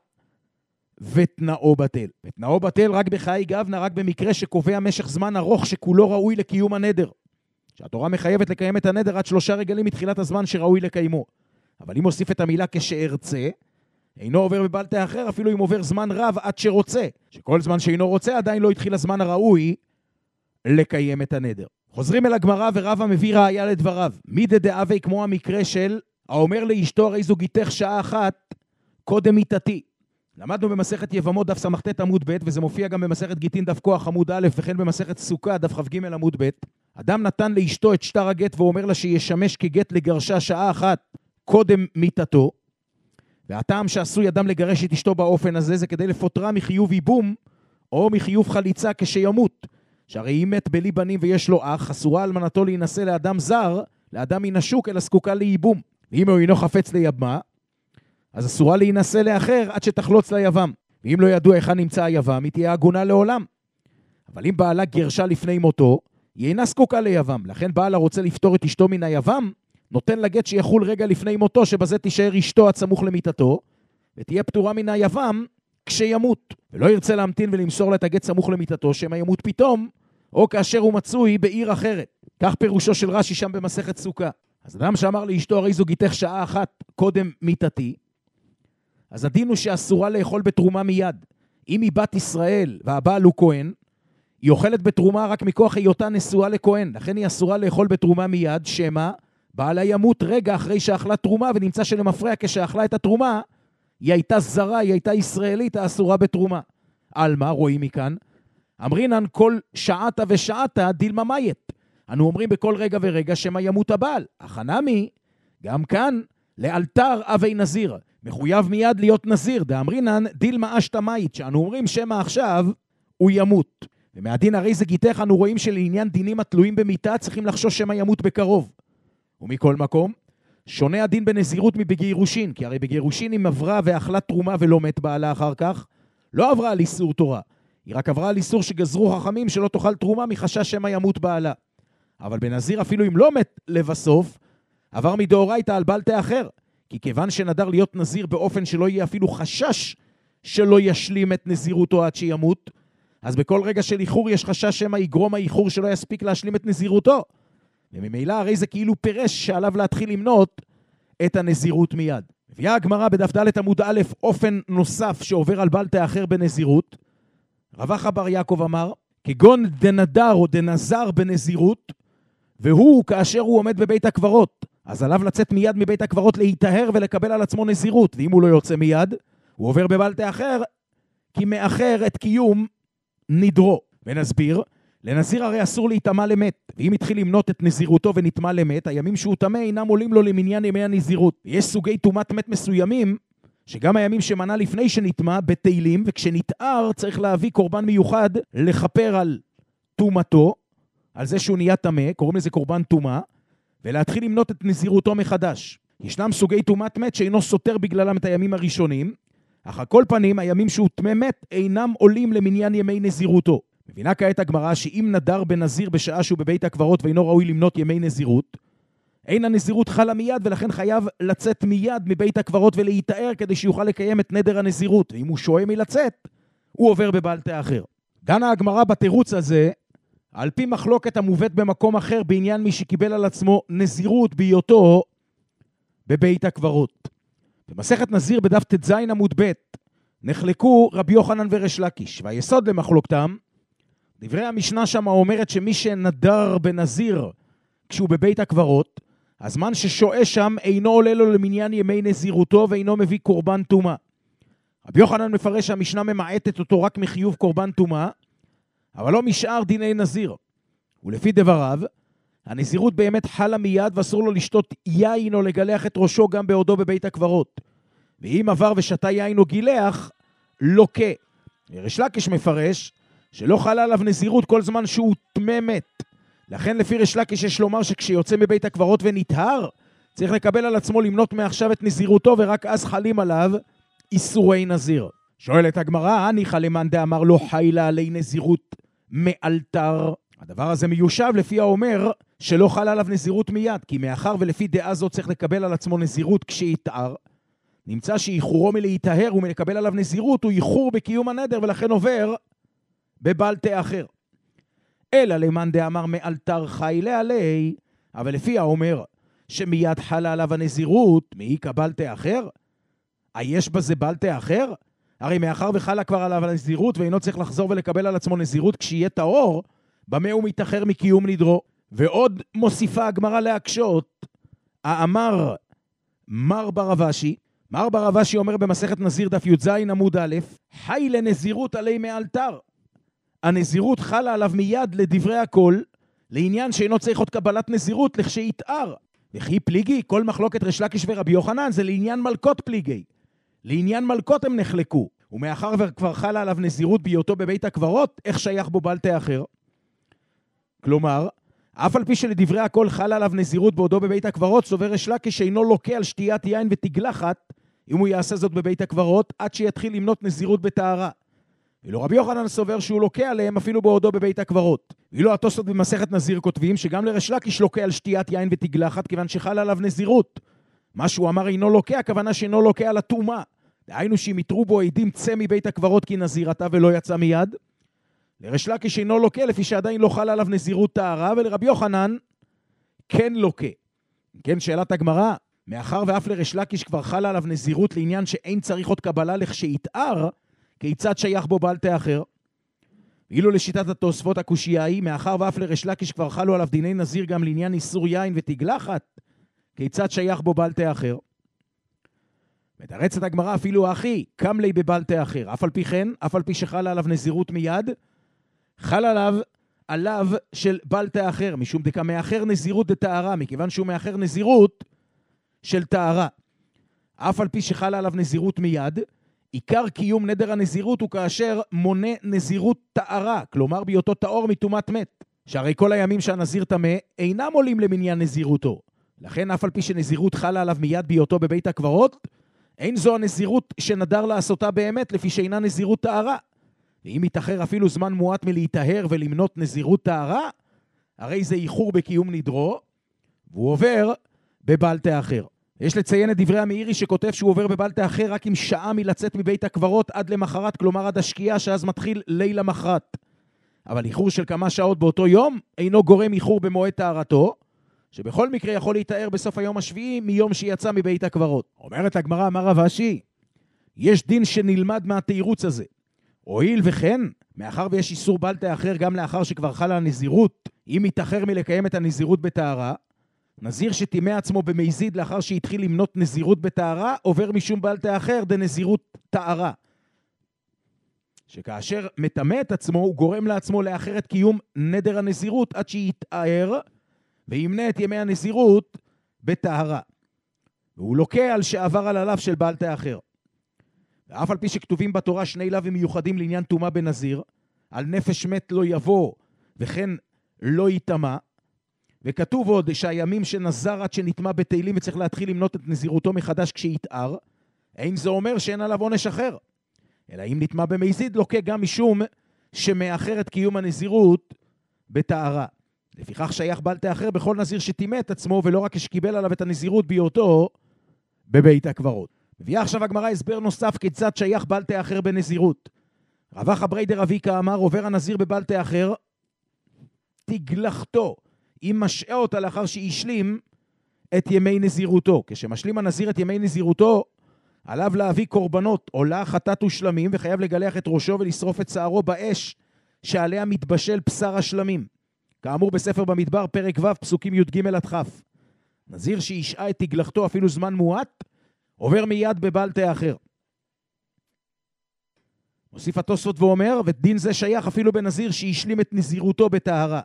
ותנאו בטל. ותנאו בטל רק בחיי גבנה, רק במקרה שקובע משך זמן ארוך שכולו ראוי לקיום הנדר. שהתורה מחייבת לקיים את הנדר עד 3 רגלים מתחילת הזמן שראוי לקיימו. אבל אם הוסיף את המילה כשארצה, אינו עובר בבעל תה אחר, אפילו אם עובר זמן רב עד שרוצה. שכל זמן שאינו רוצה עדיין לא התחיל הזמן הראוי לקיים את הנדר. חוזרים אל הגמרא ורבא מביא ראיה לדבריו. מי דדאבי כמו המקרה של האומר לאשתו הרי זוגיתך שעה אחת קודם מיתתי. למדנו במסכת יבמות דף סמכת עמוד ב' וזה מופיע גם במסכת גיטין דף כוח עמוד א' וכן במסכת סוכה דף כ"ג עמוד ב'. אדם נתן לאשתו את שטר הגט ואומר לה שישמש כגט לגרשה שעה אחת קודם מיתתו. והטעם שעשוי אדם לגרש את אשתו באופן הזה זה כדי לפוטרה מחיוב ייבום או מחיוב חליצה כשימות. שהרי אם מת בלי בנים ויש לו אח, אסורה אלמנתו להינשא לאדם זר, לאדם מן השוק, אלא זקוקה לייבום. ואם הוא אינו חפץ ליבמה, אז אסורה להינשא לאחר עד שתחלוץ ליבם. ואם לא ידוע היכן נמצא היבם, היא תהיה עגונה לעולם. אבל אם בעלה גרשה לפני מותו, היא אינה זקוקה ליבם. לכן בעלה רוצה לפטור את אשתו מן היבם, נותן לגט שיחול רגע לפני מותו, שבזה תישאר אשתו עד סמוך למיתתו, ותהיה פטורה מן היבם כשימות. ולא ירצה להמתין ולמסור לה את הגט סמוך למיתתו, שמא ימות פתאום, או כאשר הוא מצוי בעיר אחרת. כך פירושו של רש"י שם במסכת סוכה. אז אדם שאמר לאשתו הרי זוגיתך שעה אחת קודם מיתתי, אז הדין הוא שאסורה לאכול בתרומה מיד. אם היא בת ישראל והבעל הוא כהן, היא אוכלת בתרומה רק מכוח היותה נשואה לכהן. לכן היא אסורה לאכול בתרומה מיד, שמא בעלה ימות רגע אחרי שאכלה תרומה, ונמצא שלמפרע כשאכלה את התרומה, היא הייתה זרה, היא הייתה ישראלית, האסורה בתרומה. על מה רואים מכאן? אמרינן כל שעתה ושעתה דילמה מית. אנו אומרים בכל רגע ורגע שמא ימות הבעל. החנמי, גם כאן, לאלתר אבי נזיר. מחויב מיד להיות נזיר, דאמרינן דילמה אשתמאית, שאנו אומרים שמה עכשיו הוא ימות. ומהדין הרי זה גיתך אנו רואים שלעניין דינים התלויים במיתה צריכים לחשוש שמה ימות בקרוב. ומכל מקום, שונה הדין בנזירות מבגירושין, כי הרי בגירושין אם עברה ואכלה תרומה ולא מת בעלה אחר כך, לא עברה על איסור תורה, היא רק עברה על איסור שגזרו חכמים שלא תאכל תרומה מחשש שמה ימות בעלה. אבל בנזיר אפילו אם לא מת לבסוף, עבר מדאורייתא על בעל תאחר, כי כיוון שנדר להיות נזיר באופן שלא יהיה אפילו חשש שלא ישלים את נזירותו עד שימות, אז בכל רגע של איחור יש חשש שמה יגרום האיחור שלא יספיק להשלים את נזירותו. וממילא הרי זה כאילו פירש שעליו להתחיל למנות את הנזירות מיד. מביאה הגמרא בדף ד' עמוד א' אופן נוסף שעובר על בעל תאחר בנזירות. רבח בר יעקב אמר, כגון דנדר או דנזר בנזירות, והוא כאשר הוא עומד בבית הקברות, אז עליו לצאת מיד מבית הקברות להיטהר ולקבל על עצמו נזירות, ואם הוא לא יוצא מיד, הוא עובר בבעל תאחר, כי מאחר את קיום נדרו. ונסביר, לנזיר הרי אסור להיטמא למת, ואם התחיל למנות את נזירותו ונטמא למת, הימים שהוא טמא אינם עולים לו למניין ימי הנזירות. יש סוגי טומאת מת מסוימים, שגם הימים שמנה לפני שנטמא בתהילים, וכשנתאר צריך להביא קורבן מיוחד לכפר על טומאתו, על זה שהוא נהיה טמא, קוראים לזה קורבן טומאה, ולהתחיל למנות את נזירותו מחדש. ישנם סוגי טומאת מת שאינו סותר בגללם את הימים הראשונים, אך על כל פנים הימים שהוא טמא מת אינם עולים למניין ימי נזירותו. מבינה כעת הגמרא שאם נדר בנזיר בשעה שהוא בבית הקברות ואינו ראוי למנות ימי נזירות, אין הנזירות חלה מיד ולכן חייב לצאת מיד מבית הקברות ולהיטהר כדי שיוכל לקיים את נדר הנזירות, ואם הוא שועה מלצאת, הוא עובר בבעל תאחר. דנה הגמרא בתירוץ הזה, על פי מחלוקת המובאת במקום אחר בעניין מי שקיבל על עצמו נזירות בהיותו בבית הקברות. במסכת נזיר בדף ט"ז עמוד ב' נחלקו רבי יוחנן וריש לקיש, והיסוד למחלוקתם, דברי המשנה שם אומרת שמי שנדר בנזיר כשהוא בבית הקברות, הזמן ששועה שם אינו עולה לו למניין ימי נזירותו ואינו מביא קורבן טומאה. רבי יוחנן מפרש שהמשנה ממעטת אותו רק מחיוב קורבן טומאה, אבל לא משאר דיני נזיר. ולפי דבריו, הנזירות באמת חלה מיד ואסור לו לשתות יין או לגלח את ראשו גם בעודו בבית הקברות. ואם עבר ושתה יין או גילח, לוקה. ריש לקיש מפרש שלא חלה עליו נזירות כל זמן שהוא טמא מת. לכן לפי ריש לקיש יש לומר שכשיוצא מבית הקברות ונטהר, צריך לקבל על עצמו למנות מעכשיו את נזירותו ורק אז חלים עליו איסורי נזיר. שואלת הגמרא, הניחא למאן דאמר לא חיילה עלי נזירות מאלתר. הדבר הזה מיושב לפי האומר שלא חלה עליו נזירות מיד, כי מאחר ולפי דעה זאת צריך לקבל על עצמו נזירות כשיתאר, נמצא שאיחורו מלהיטהר ומלקבל עליו נזירות הוא איחור בקיום הנדר ולכן עובר בבעל תאחר. אלא למאן דאמר מאלתר חיילה עלי, אבל לפי האומר שמיד חלה עליו הנזירות, מי קבל תאחר? יש בזה בעל תאחר? הרי מאחר וחלה כבר עליו הנזירות ואינו צריך לחזור ולקבל על עצמו נזירות כשיהיה טהור, במה הוא מתאחר מקיום נדרו. ועוד מוסיפה הגמרא להקשות, האמר מר ברבשי, מר ברבשי אומר במסכת נזיר דף י"ז עמוד א', חי לנזירות עלי מאלתר. הנזירות חלה עליו מיד לדברי הכל, לעניין שאינו צריך עוד קבלת נזירות לכשיתאר. וכי פליגי, כל מחלוקת ריש לקיש ורבי יוחנן זה לעניין מלכות פליגי. לעניין מלכות הם נחלקו, ומאחר וכבר חלה עליו נזירות בהיותו בבית הקברות, איך שייך בו בעל תאחר? כלומר, אף על פי שלדברי הכל חלה עליו נזירות בעודו בבית הקברות, סובר ריש לקיש שאינו לוקה על שתיית יין ותגלחת, אם הוא יעשה זאת בבית הקברות, עד שיתחיל למנות נזירות בטהרה. ואילו רבי יוחנן סובר שהוא לוקה עליהם אפילו בעודו בבית הקברות. ואילו התוספות במסכת נזיר כותבים שגם לריש לקיש לוקה על שתיית יין ותגלחת, כיוון שחלה עליו נזירות. מה שהוא אמר אינו לוקה, הכוונה שאינו לוקה על הטומאה. דהיינו שאם יתרו בו עדים צא מבית הקברות כי נזירתה ולא יצא מיד. לריש לקיש אינו לוקה לפי שעדיין לא חלה עליו נזירות טהרה, ולרבי יוחנן כן לוקה. כן, שאלת הגמרא, מאחר ואף לריש לקיש כבר חלה עליו נזירות לעניין שאין צריך עוד קבלה לכשיתאר, כיצד שייך בו בעל תאחר? ואילו לשיטת התוספות הקושייה היא, מאחר ואף לריש לקיש כבר חלו עליו דיני נזיר גם לעניין איסור יין ותגלחת, כיצד שייך בו בעל תאחר? מתרצת הגמרא אפילו אחי, קם לי בבעל תאחר. אף על פי כן, אף על פי שחלה עליו נזירות מיד, חל עליו של בעל תאחר, משום דקה מאחר נזירות דטהרה, מכיוון שהוא מאחר נזירות של טהרה. אף על פי שחלה עליו נזירות מיד, עיקר קיום נדר הנזירות הוא כאשר מונה נזירות טהרה, כלומר בהיותו טהור מטומאת מת. שהרי כל הימים שהנזיר טמא אינם עולים למניין נזירותו. לכן אף על פי שנזירות חלה עליו מיד בהיותו בבית הקברות, אין זו הנזירות שנדר לעשותה באמת לפי שאינה נזירות טהרה. ואם יתאחר אפילו זמן מועט מלהיטהר ולמנות נזירות טהרה, הרי זה איחור בקיום נדרו, והוא עובר בבל תאחר. יש לציין את דברי המאירי שכותב שהוא עובר בבל תאחר רק עם שעה מלצאת מבית הקברות עד למחרת, כלומר עד השקיעה, שאז מתחיל ליל המחרת. אבל איחור של כמה שעות באותו יום אינו גורם איחור במועד טהרתו, שבכל מקרה יכול להתאר בסוף היום השביעי מיום שיצא מבית הקברות. אומרת הגמרא, אמר רב אשי, יש דין שנלמד מהתירוץ הזה. הואיל וכן, מאחר ויש איסור בל תאחר גם לאחר שכבר חלה הנזירות, אם יתאחר מלקיים את הנזירות בטהרה, נזיר שטימא עצמו במזיד לאחר שהתחיל למנות נזירות בטהרה, עובר משום בל תאחר דנזירות טהרה. שכאשר מטמא את עצמו, הוא גורם לעצמו לאחר את קיום נדר הנזירות עד שיתאר, וימנה את ימי הנזירות בטהרה. והוא לוקה על שעבר על הלאו של בל תאחר. ואף על פי שכתובים בתורה שני לאווים מיוחדים לעניין טומאה בנזיר, על נפש מת לא יבוא, וכן לא יטמא, וכתוב עוד שהימים שנזר עד שנטמא בתהילים וצריך להתחיל למנות את נזירותו מחדש כשיתאר, אין זה אומר שאין עליו עונש אחר. אלא אם נטמא במזיד לוקה גם משום שמאחר את קיום הנזירות בטהרה. לפיכך שייך בל תאחר בכל נזיר שטימא את עצמו, ולא רק שקיבל עליו את הנזירות בהיותו בבית הקברות. מביאה עכשיו הגמרא הסבר נוסף כיצד שייך בל תאחר בנזירות. רבח אברי דרביקה אמר, עובר הנזיר בבל תאחר, תגלחתו, אם משעה אותה לאחר שהשלים את ימי נזירותו. כשמשלים הנזיר את ימי נזירותו, עליו להביא קורבנות, עולה, חטאת ושלמים, וחייב לגלח את ראשו ולשרוף את שערו באש, שעליה מתבשל בשר השלמים. כאמור בספר במדבר, פרק ו', פסוקים י"ג עד כ'. נזיר שישעה את תגלחתו אפילו זמן מועט, עובר מיד בבל תאחר. מוסיף התוספות ואומר, ודין זה שייך אפילו בנזיר שהשלים את נזירותו בטהרה.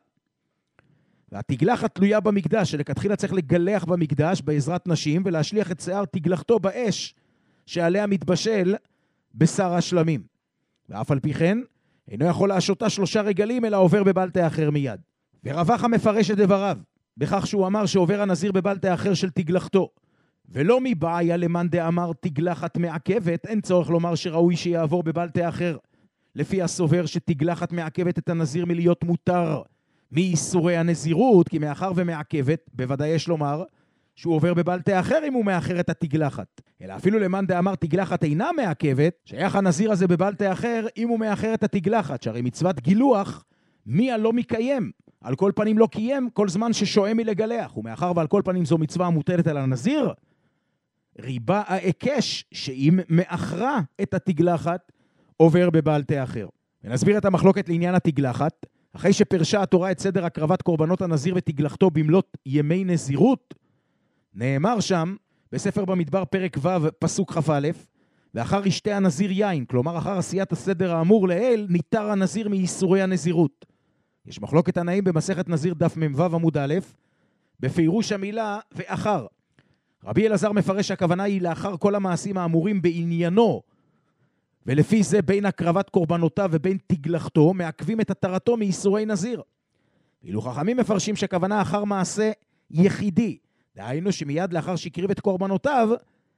והתגלחת תלויה במקדש, שלכתחילה צריך לגלח במקדש בעזרת נשים, ולהשליח את שיער תגלחתו באש, שעליה מתבשל בשר השלמים. ואף על פי כן, אינו יכול להשותה 3 רגלים, אלא עובר בבל תאחר מיד. ורבח המפרש את דבריו, בכך שהוא אמר שעובר הנזיר בבל תאחר של תגלחתו. ולא מבעיה למאן דאמר תגלחת מעכבת, אין צורך לומר שראוי שיעבור בבל תאחר. לפי הסובר שתגלחת מעכבת את הנזיר מלהיות מותר מאיסורי הנזירות, כי מאחר ומעכבת, בוודאי יש לומר שהוא עובר בבל תאחר אם הוא מאחר את התגלחת. אלא אפילו למאן דאמר תגלחת אינה מעכבת, שייך הנזיר הזה בבל תאחר אם הוא מאחר את התגלחת, שהרי מצוות גילוח מי הלא מקיים. על כל פנים לא קיים כל זמן ששועה מלגלח, ומאחר ועל כל פנים זו מצווה המוטלת על הנזיר, ריבה העקש שאם מאחרה את התגלחת עובר בבל תאחר. ונסביר את המחלוקת לעניין התגלחת. אחרי שפרשה התורה את סדר הקרבת קורבנות הנזיר ותגלחתו במלות ימי נזירות, נאמר שם בספר במדבר פרק ו' פסוק כ"א, ואחר ישתה הנזיר יין, כלומר אחר עשיית הסדר האמור לעיל, ניתר הנזיר מאיסורי הנזירות. יש מחלוקת תנאים במסכת נזיר דף מ"ו עמוד א', בפירוש המילה ואחר. רבי אלעזר מפרש שהכוונה היא לאחר כל המעשים האמורים בעניינו, ולפי זה בין הקרבת קורבנותיו ובין תגלחתו מעכבים את התרתו מאיסורי נזיר. ואילו חכמים מפרשים שהכוונה אחר מעשה יחידי, דהיינו שמיד לאחר שהקריב את קורבנותיו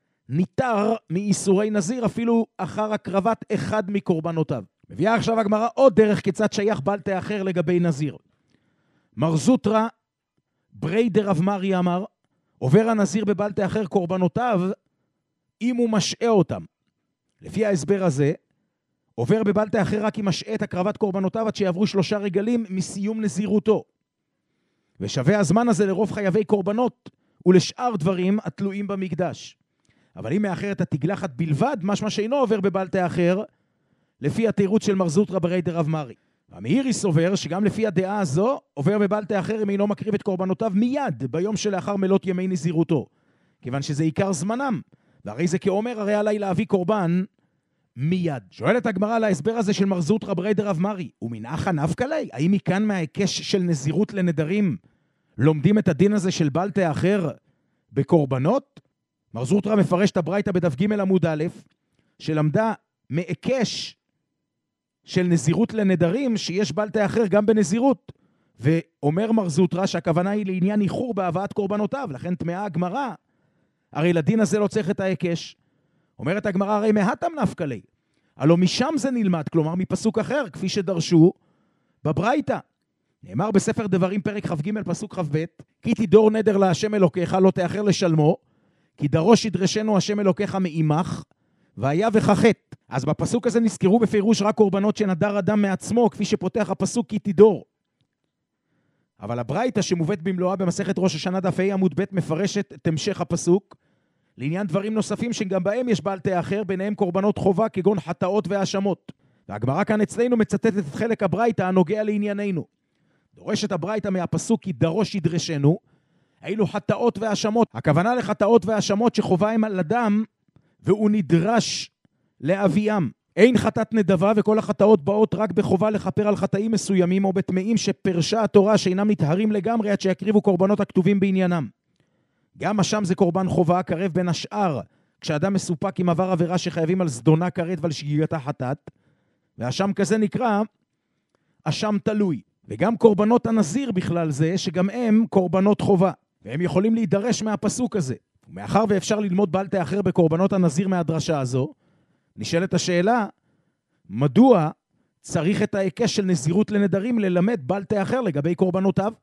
ניתר מאיסורי נזיר אפילו אחר הקרבת אחד מקורבנותיו. מביאה עכשיו הגמרא עוד דרך כיצד שייך בל תאחר לגבי נזיר. מר זוטרא ברי דרב מרי אמר, עובר הנזיר בבל תאחר קורבנותיו אם הוא משעה אותם. לפי ההסבר הזה, עובר בבל תאחר רק אם משעה את הקרבת קורבנותיו עד שיעברו 3 רגלים מסיום נזירותו. ושווה הזמן הזה לרוב חייבי קורבנות ולשאר דברים התלויים במקדש. אבל אם מאחר את התגלחת בלבד, משמע שאינו עובר בבל תאחר, לפי התירוץ של מר זוטרא ברי דרב מרי. המאירי סובר שגם לפי הדעה הזו, עובר בבל תאחר אם אינו מקריב את קורבנותיו מיד ביום שלאחר מלות ימי נזירותו. כיוון שזה עיקר זמנם, והרי זה כאומר הרי עליי להביא קורבן מיד. שואלת הגמרא על ההסבר הזה של מר זוטרא ברי דרב מרי, ומנחה נפקא ליה? האם מכאן מההיקש של נזירות לנדרים לומדים את הדין הזה של בל תאחר בקורבנות? מר זוטרא מפרש את הברייתא בדף ג' עמוד א', שלמדה מעקש של נזירות לנדרים, שיש בל תאחר גם בנזירות. ואומר מר זוטרא שהכוונה היא לעניין איחור בהבאת קורבנותיו, לכן טמאה הגמרא, הרי לדין הזה לא צריך את העקש. אומרת הגמרא, הרי מהתם נפקא ליה, הלא משם זה נלמד, כלומר מפסוק אחר, כפי שדרשו בברייתא. נאמר בספר דברים פרק כ"ג פסוק כ"ב, כי תדור נדר להשם אלוקיך לא תאחר לשלמו, כי דרוש ידרשנו השם אלוקיך מעמך, והיה וכחת. אז בפסוק הזה נזכרו בפירוש רק קורבנות שנדר אדם מעצמו, כפי שפותח הפסוק כי תדור. אבל הברייתא שמובאת במלואה במסכת ראש השנה דף ה' עמוד ב' מפרשת את המשך הפסוק, לעניין דברים נוספים שגם בהם יש בל תאחר, ביניהם קורבנות חובה כגון חטאות והאשמות. והגמרא כאן אצלנו מצטטת את חלק הברייתא הנוגע לענייננו. דורשת הברייתא מהפסוק כי דרוש ידרשנו, אילו חטאות והאשמות. הכוונה לחטאות והאשמות שחובה הם על אדם והוא נדרש להביאם. אין חטאת נדבה, וכל החטאות באות רק בחובה לכפר על חטאים מסוימים או בטמאים שפרשה התורה שאינם נטהרים לגמרי עד שיקריבו קורבנות הכתובים בעניינם. גם אשם זה קורבן חובה, קרב בין השאר, כשאדם מסופק עם עבר עבירה שחייבים על זדונה כרת ועל שגיגתה חטאת, והאשם כזה נקרא אשם תלוי. וגם קורבנות הנזיר בכלל זה, שגם הם קורבנות חובה, והם יכולים להידרש מהפסוק הזה. ומאחר ואפשר ללמוד בל תאחר בקורבנות הנזיר מהדרשה הזו, נשאלת השאלה, מדוע צריך את ההיקש של נזירות לנדרים ללמד בל תאחר לגבי קורבנותיו?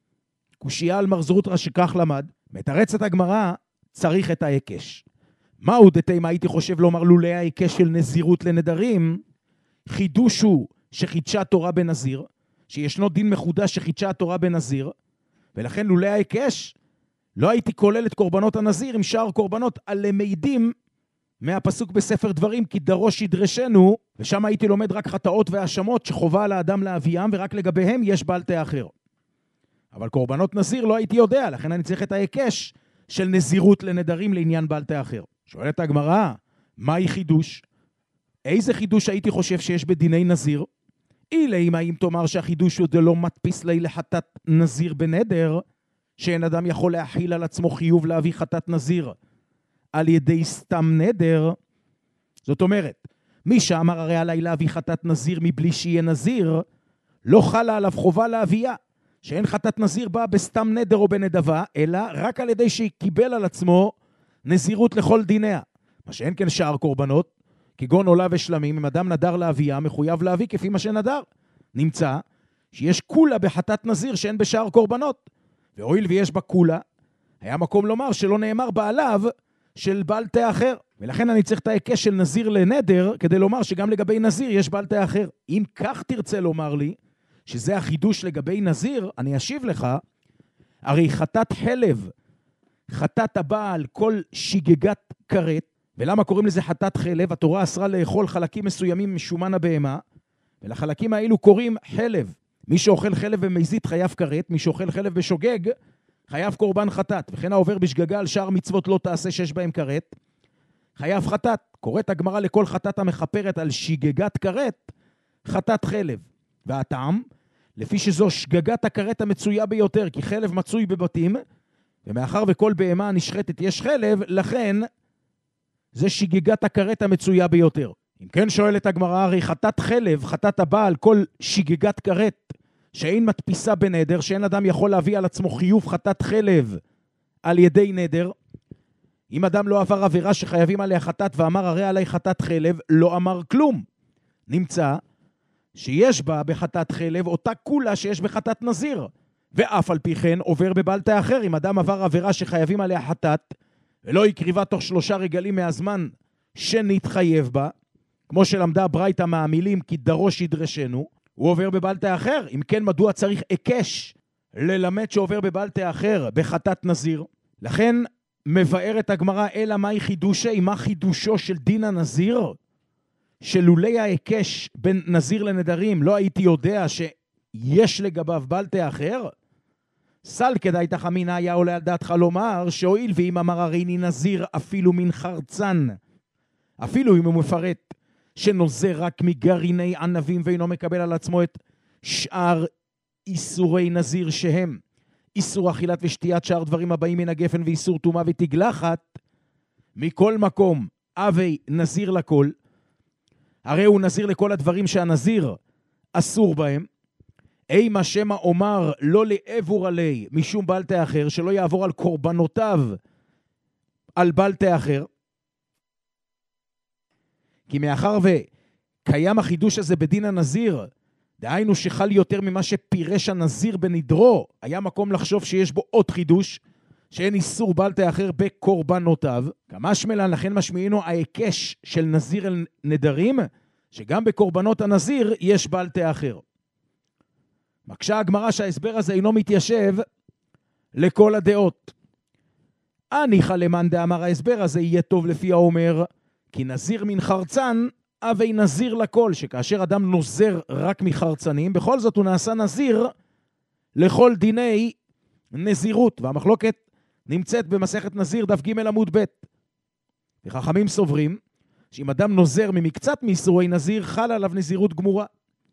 קושיה על מר זוטרא שכך למד, מתרצת הגמרא, צריך את ההיקש. מהו דתימה הייתי חושב לומר לולא ההיקש של נזירות לנדרים? חידוש הוא שחידשה תורה בנזיר, שישנו דין מחודש שחידשה התורה בנזיר, ולכן לולא ההיקש לא הייתי כולל את קורבנות הנזיר עם שאר קורבנות הלמידים מהפסוק בספר דברים, כי דרוש ידרשנו, ושם הייתי לומד רק חטאות והאשמות שחובה על האדם להביאם, ורק לגביהם יש בל תאחר. אבל קורבנות נזיר לא הייתי יודע, לכן אני צריך את ההיקש של נזירות לנדרים לעניין בל תאחר. שואלת הגמרא, מהי חידוש? איזה חידוש הייתי חושב שיש בדיני נזיר? אילמה אם תאמר שהחידוש הוא דלא מדפיס לי לחטאת נזיר בנדר, שאין אדם יכול להחיל על עצמו חיוב להביא חטאת נזיר על ידי סתם נדר. זאת אומרת, מי שאמר הרי עליי להביא חטאת נזיר מבלי שיהיה נזיר, לא חלה עליו חובה להביאה, שאין חטאת נזיר באה בסתם נדר או בנדבה, אלא רק על ידי שקיבל על עצמו נזירות לכל דיניה. מה שאין כן שאר קורבנות, כגון עולה ושלמים, אם אדם נדר להביאה, מחויב להביא כפי מה שנדר. נמצא שיש כולה בחטאת נזיר שאין בשאר קורבנות. והואיל ויש בה כולה, היה מקום לומר שלא נאמר בעליו של בל תאחר. ולכן אני צריך את ההיקש של נזיר לנדר, כדי לומר שגם לגבי נזיר יש בל תאחר. אם כך תרצה לומר לי, שזה החידוש לגבי נזיר, אני אשיב לך, הרי חטאת חלב, חטאת הבעל כל שגגת כרת, ולמה קוראים לזה חטאת חלב? התורה אסרה לאכול חלקים מסוימים משומן הבהמה, ולחלקים האלו קוראים חלב. מי שאוכל חלב ומזית חייב כרת, מי שאוכל חלב בשוגג חייב קורבן חטאת, וכן העובר בשגגה על שאר מצוות לא תעשה שיש בהם כרת, חייב חטאת. קוראת הגמרא לכל חטאת המחפרת על שגגת כרת, חטאת חלב. והטעם, לפי שזו שגגת הכרת המצויה ביותר, כי חלב מצוי בבתים, ומאחר וכל בהמה נשחטת יש חלב, לכן זה שגגת הכרת המצויה ביותר. אם כן שואלת הגמרא, הרי חטאת חלב, חטאת הבעל, כל שגגת כרת, שאין מדפיסה בנדר, שאין אדם יכול להביא על עצמו חיוב חטאת חלב על ידי נדר. אם אדם לא עבר עבירה שחייבים עליה חטאת ואמר הרי עלי חטאת חלב, לא אמר כלום. נמצא שיש בה בחטאת חלב אותה כולה שיש בחטאת נזיר, ואף על פי כן עובר בבל תאחר. אם אדם עבר עבירה שחייבים עליה חטאת ולא יקריבה תוך 3 רגלים מהזמן שנתחייב בה, כמו שלמדה הברייתא מהמילים כי דרוש ידרשנו, הוא עובר בבל תאחר. אם כן, מדוע צריך עיקש ללמד שעובר בבל תאחר בחטאת נזיר? לכן מבארת הגמרא, אלא מהי חידושי, מה חידושו של דין הנזיר? שלולי העיקש בין נזיר לנדרים לא הייתי יודע שיש לגביו בל תאחר? סל כדאי תחמינה היה עולה על דעתך לומר שהואיל ואם אמר הריני נזיר אפילו מן חרצן, אפילו אם הוא מפרט שנוזר רק מגרעיני ענבים ואינו מקבל על עצמו את שאר איסורי נזיר שהם איסור אכילת ושתיית שאר דברים הבאים מן הגפן ואיסור טומאה ותגלחת, מכל מקום, אבי נזיר לכל, הרי הוא נזיר לכל הדברים שהנזיר אסור בהם, אימה שמה אומר לא לעבור עלי משום בלטה אחר, שלא יעבור על קורבנותיו על בלטה אחר, כי מאחר וקיים החידוש הזה בדין הנזיר, דהיינו שחל יותר ממה שפירש הנזיר בנדרו, היה מקום לחשוב שיש בו עוד חידוש, שאין איסור בלטה אחר בקורבנותיו. כמה שמלן, לכן משמיעינו ההיקש של נזיר אל נדרים, שגם בקורבנות הנזיר יש בלטה אחר. מקשה הגמרא שההסבר הזה אינו מתיישב לכל הדעות. הניחא למאן דאמר ההסבר הזה יהיה טוב לפי האומר, כי נזיר מן חרצן, אבי נזיר לכל, שכאשר אדם נוזר רק מחרצנים, בכל זאת הוא נעשה נזיר לכל דיני נזירות, והמחלוקת נמצאת במסכת נזיר דף ג' עמוד ב'. וחכמים סוברים שאם אדם נוזר ממקצת מאיסורי נזיר, חל עליו נזירות גמורה.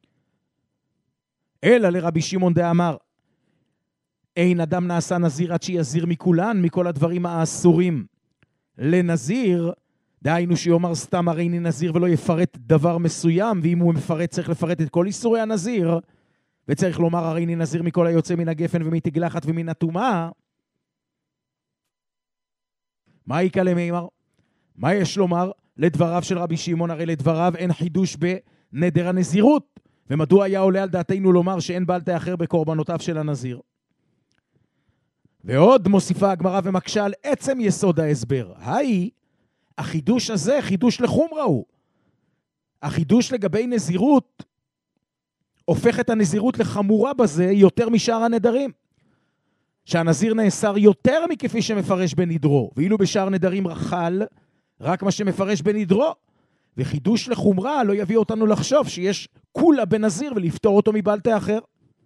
אלא לרבי שמעון דאמר, אין אדם נעשה נזיר עד שיזיר מכולן, מכל הדברים האסורים לנזיר, דהיינו שיאמר סתם הרי אני נזיר ולא יפרט דבר מסוים, ואם הוא מפרט צריך לפרט את כל איסורי הנזיר, וצריך לומר הרי אני נזיר מכל היוצא מן הגפן ומתגלחת ומן הטומאה. מה יקה למימר? מה יש לומר לדבריו של רבי שמעון? הרי לדבריו אין חידוש בנדר הנזירות, ומדוע היה עולה על דעתנו לומר שאין בלטה אחר בקורבנותיו של הנזיר? ועוד מוסיפה הגמרא ומקשה על עצם יסוד ההסבר. היי, החידוש הזה חידוש לחומרה הוא. החידוש לגבי נזירות הופך את הנזירות לחמורה בזה יותר משאר הנדרים. שהנזיר נאסר יותר מכפי שמפרש בנדרו, ואילו בשאר נדרים רחל רק מה שמפרש בנדרו. וחידוש לחומרה לא יביא אותנו לחשוב שיש כולה בנזיר ולפתור אותו מבלטה אחר.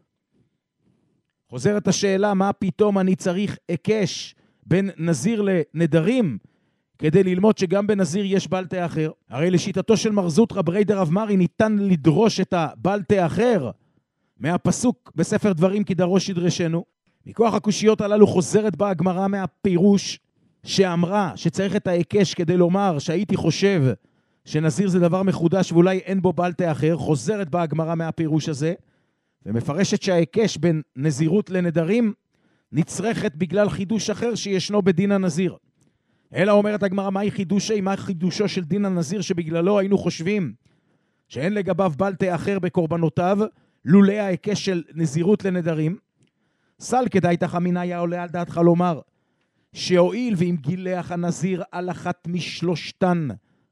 חוזרת השאלה, מה פתאום אני צריך הקש בין נזיר לנדרים כדי ללמוד שגם בנזיר יש בלטה אחר? הרי לשיטתו של מר זוטרא בריידר רב מרי ניתן לדרוש את הבלטה אחר מהפסוק בספר דברים כי דרוש ידרשנו. מכוח הקושיות הללו חוזרת בה הגמרא מהפירוש שאמרה שצריך את ההיקש כדי לומר שהייתי חושב שנזיר זה דבר מחודש ואולי אין בו בלטה אחר. חוזרת בה הגמרא מהפירוש הזה ומפרשת שההיקש בין נזירות לנדרים נצרכת בגלל חידוש אחר שישנו בדין הנזיר. אלא אומרת הגמרא, מה חידושו של דין הנזיר שבגללו היינו חושבים שאין לגביו בלטה אחר בקורבנותיו לולא ההיקש של נזירות לנדרים? סל כדאי תחמינה היה עולה על דעתך לומר שהואיל ואם גילח הנזיר על אחת משלושתן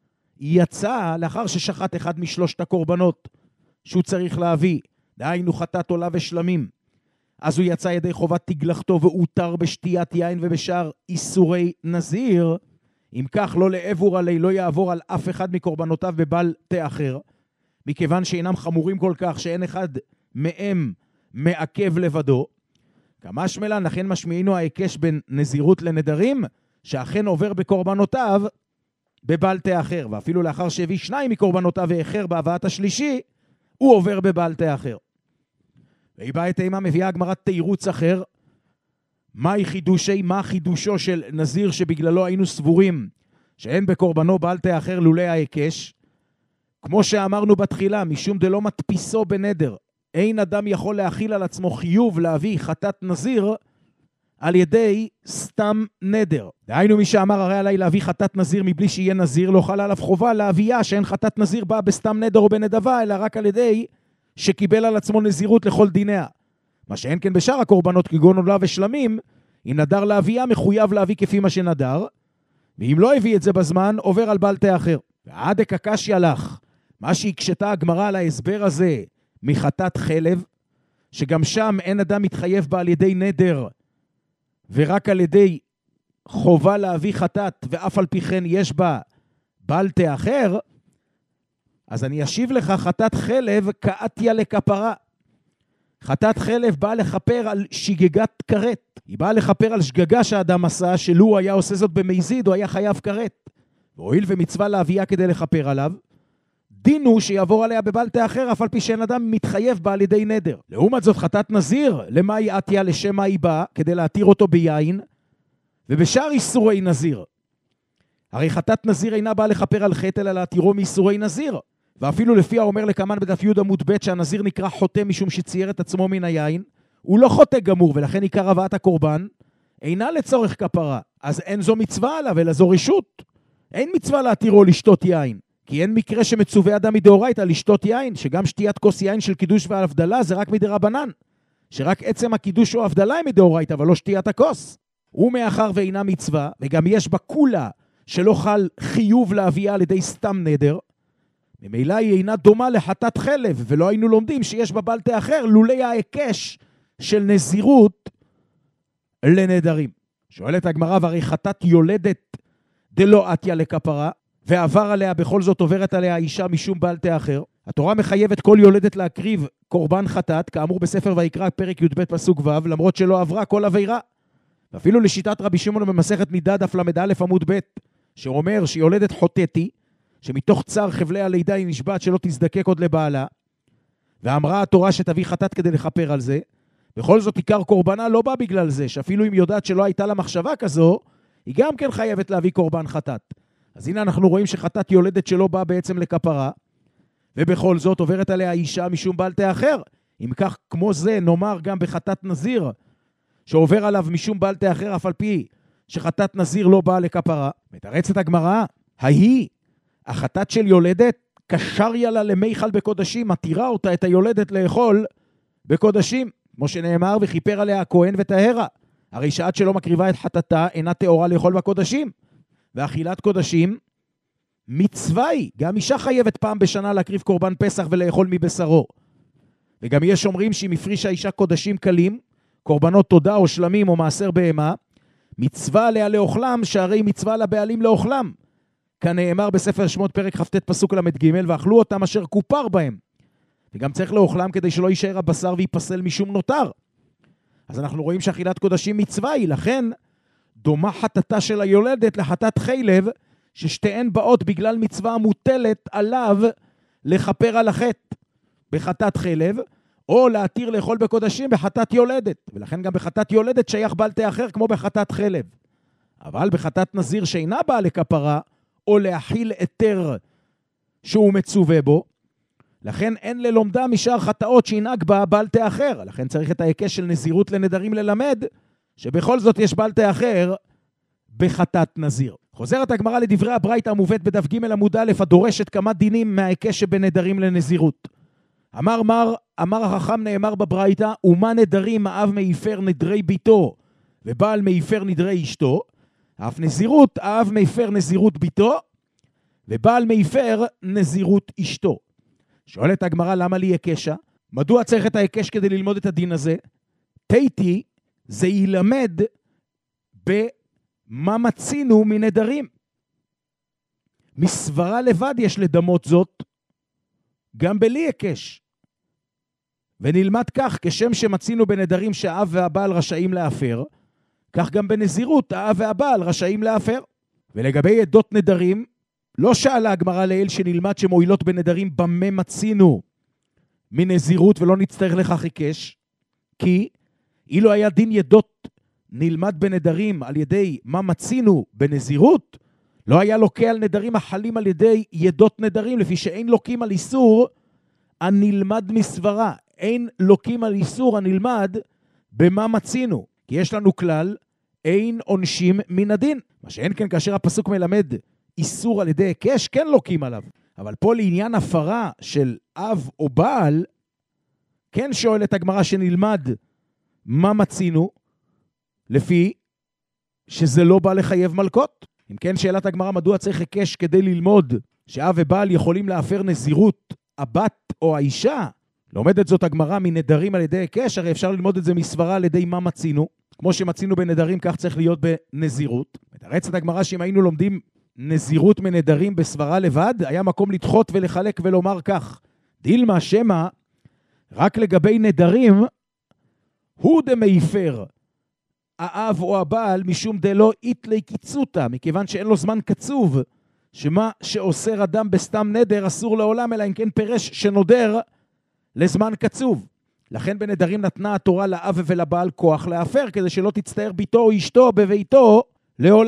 יצא לאחר ששחט אחד משלושת הקורבנות שהוא צריך להביא, דהיינו חטאת עולה ושלמים, אז הוא יצא ידי חובת תגלחתו ואותר בשתיית יין ובשאר איסורי נזיר. אם כך לא לעבור עלי לא יעבור על אף אחד מקורבנותיו בבלטה אחר, מכיוון שאינם חמורים כל כך שאין אחד מהם מעכב לבדו. כמה שמלן, לכן משמיעינו ההיקש בין נזירות לנדרים שאכן עובר בקורבנותיו בבלטה אחר, ואפילו לאחר שהביא שניים מקורבנותיו ואחר בהבאת השלישי הוא עובר בבלטה אחר. והיא באה את אימה מביאה הגמרא תירוץ אחר. מה חידושו של נזיר שבגללו היינו סבורים שאין בקורבנו בלטה אחר לולא ההיקש? כמו שאמרנו בתחילה, משום דלא מדפיסו בנדר, אין אדם יכול להכיל על עצמו חיוב להביא חטאת נזיר על ידי סתם נדר. דהיינו מי שאמר הרי עליי להביא חטאת נזיר מבלי שיהיה נזיר, לא חלה עליו חובה להביאה שאין חטאת נזיר באה בסתם נדר או בנדבה, אלא רק על ידי שקיבל על עצמו נזירות לכל דיניה. מה שאין כן בשאר הקורבנות כגון עולה ושלמים, אם נדר להביאה מחויב להביא כפי מה שנדר, ואם לא הביא את זה בזמן עובר על בלטה אחר. ועד הקשיא לך, מה שהקשתה הגמרא על ההסבר הזה מחטאת חלב, שגם שם אין אדם מתחייב בה על ידי נדר, ורק על ידי חובה להביא חטאת, ואף על פי כן יש בה בלטה אחר, אז אני אשיב לך, חטאת חלב כאתיה לכפרה. חטאת חלב באה לכפר על שגגת כרת. היא באה לכפר על שגגה שהאדם עשה, שלו הוא היה עושה זאת במזיד, הוא היה חייב כרת. והואיל ומצווה להביאה כדי לכפר עליו, דינו שיעבור עליה בבלטה אחר, אף על פי שאין אדם מתחייב בה על ידי נדר. לעומת זאת חטאת נזיר, למה היא אתיה, לשם מה היא באה? כדי להתיר אותו ביין, ובשאר איסורי נזיר. הרי חטאת נזיר אינה באה לכפר על חטא, אלא להתירו מאיסורי נזיר. ואפילו לפי האומר לקמן בדף י' עמוד ב' שהנזיר נקרא חוטא משום שצייר את עצמו מן היין, הוא לא חוטא גמור, ולכן עיקר הבאת הקורבן אינה לצורך כפרה. אז אין זו מצווה עליו, אלא זו רשות. אין מצווה להתירו לשתות יין, כי אין מקרה שמצווה אדם מדאורייתא לשתות יין, שגם שתיית כוס יין של קידוש והבדלה זה רק מדרבנן, שרק עצם הקידוש או הבדלה היא מדאורייתא, אבל לא שתיית הכוס. ומאחר ואינה מצווה, וגם יש בה כולה שלא חל חיוב להביאה על ידי סתם נדר, ממילא היא אינה דומה לחטאת חלב, ולא היינו לומדים שיש בה בלטה אחר, לולי ההיקש של נזירות לנדרים. שואלת הגמרא, והרי חטאת יולדת דלא עטיה לכפרה, ועבר עליה בכל זאת עוברת עליה האישה משום בלטה אחר. התורה מחייבת כל יולדת להקריב קורבן חטאת, כאמור בספר ויקרא פרק י"ב פסוק ו', למרות שלא עברה כל עבירה. ואפילו לשיטת רבי שמעון במסכת נידה דף ל"א עמוד ב', שאומר שיולדת חוטאתי, שמתוך צער חבלי הלידה היא נשבעת שלא תזדקק עוד לבעלה, ואמרה התורה שתביא חטאת כדי לכפר על זה. בכל זאת עיקר קורבנה לא בא בגלל זה, שאפילו אם יודעת שלא הייתה לה מחשבה כזו, היא גם כן חייבת להביא קורבן חטאת. אז הנה אנחנו רואים שחטאת יולדת שלא באה בעצם לכפרה, ובכל זאת עוברת עליה האישה משום בלטה אחר. אם כך כמו זה נאמר גם בחטאת נזיר, שעובר עליו משום בלטה אחר, אף על פי שחטאת נזיר לא באה לכפרה. מתרצת הגמרא, החטאת של יולדת קשריה לה למיכל בקודשים, מתירה אותה את היולדת לאכול בקודשים, כמו שנאמר, וכיפר עליה הכהן וטהרה. הרי שעד שלא מקריבה את חטאתה אינה טהורה לאכול בקודשים. ואכילת קודשים מצווה היא, גם אישה חייבת פעם בשנה להקריב קורבן פסח ולאכול מבשרו. וגם יש אומרים שאם הפרישה אישה קודשים קלים, קורבנות תודה או שלמים או מעשר בהמה, מצווה עליה לאוכלם, שהרי מצווה לבעלים לאוכלם. כנאמר בספר שמות פרק כ"ט פסוק ל"ג, ואכלו אותם אשר כופר בהם. וגם צריך לאוכלם כדי שלא יישאר הבשר ויפסל משום נותר. אז אנחנו רואים שאכילת קודשים מצווה היא, לכן דומה חטאתה של היולדת לחטאת חלב, ששתיהן באות בגלל מצווה המוטלת עליו לכפר על החטא בחטאת חלב, או להתיר לאכול בקודשים בחטאת יולדת. ולכן גם בחטאת יולדת שייך בלטה אחר כמו בחטאת חלב. אבל בחטאת נזיר שאינה באה לכפרה, או להכיל היתר שהוא מצווה בו, לכן אין ללומדה משאר חטאות שינהג בה בלטה אחר. לכן צריך את ההיקש של נזירות לנדרים ללמד, שבכל זאת יש בלטה אחר בחטאת נזיר. חוזרת הגמרא לדברי הברייתא המובאת בדף ג' עמוד א', הדורשת כמה דינים מההיקש שבנדרים לנזירות. אמר החכם, נאמר בברייתא, ומה נדרים האב מיפר נדרי ביתו, ובעל מיפר נדרי אשתו, אף נזירות האב מיפר נזירות ביתו, ובעל מיפר נזירות אשתו. שואלת הגמרא, למה לי היקשה? מדוע צריך את ההיקש כדי ללמוד את הדין הזה? תיתי, זה ילמד במה מצינו מנדרים. מסברה לבד יש לדמות זאת, גם בלי היקש. ונלמד כך, כשם שמצינו בנדרים שהאב והבעל רשאים להפר, כך גם בנזירות האב והבעל רשאים להפר. ולגבי עדות נדרים, לא שאלה הגמרא לעיל שנלמד שמועילות בנדרים במה מצינו מנזירות ולא נצטרך לכך היקש, כי אילו היה דין ידות נלמד בנדרים על ידי מה מצינו בנזירות, לא היה לוקה על נדרים החלים על ידי ידות נדרים, לפי שאין לוקים על איסור הנלמד מסברה, אין לוקים על איסור הנלמד במה מצינו, כי יש לנו כלל, אין עונשים מן הדין. מה שאין כן כאשר הפסוק מלמד איסור על ידי היקש, כן לוקים עליו. אבל פה לעניין הפרה של אב או בעל, כן שואלת הגמרא שנלמד מה מצינו, לפי שזה לא בא לחייב מלכות. אם כן שאלת הגמרא, מדוע צריך היקש כדי ללמוד שאב ובעל יכולים להפר נזירות הבת או האישה? לומדת זאת הגמרא מנדרים על ידי היקש, הרי אפשר ללמוד את זה מסברה על ידי מה מצינו. כמו שמצינו בנדרים, כך צריך להיות בנזירות. מתרצת הגמרא שאם היינו לומדים נזירות מנדרים בסברה לבד, היה מקום לדחות ולחלק ולומר כך, דילמה שמה, רק לגבי נדרים, הוא דמייפר, האב או הבעל, משום דלא איתלי קיצותה, מכיוון שאין לו זמן קצוב, שמה שאוסר אדם בסתם נדר אסור לעולם, אלא אם כן פרש שנודר לזמן קצוב. לכן בנדרים נתנה התורה לאב ולבעל כוח להפר, כדי שלא תצטער ביתו או אשתו בביתו לעולם.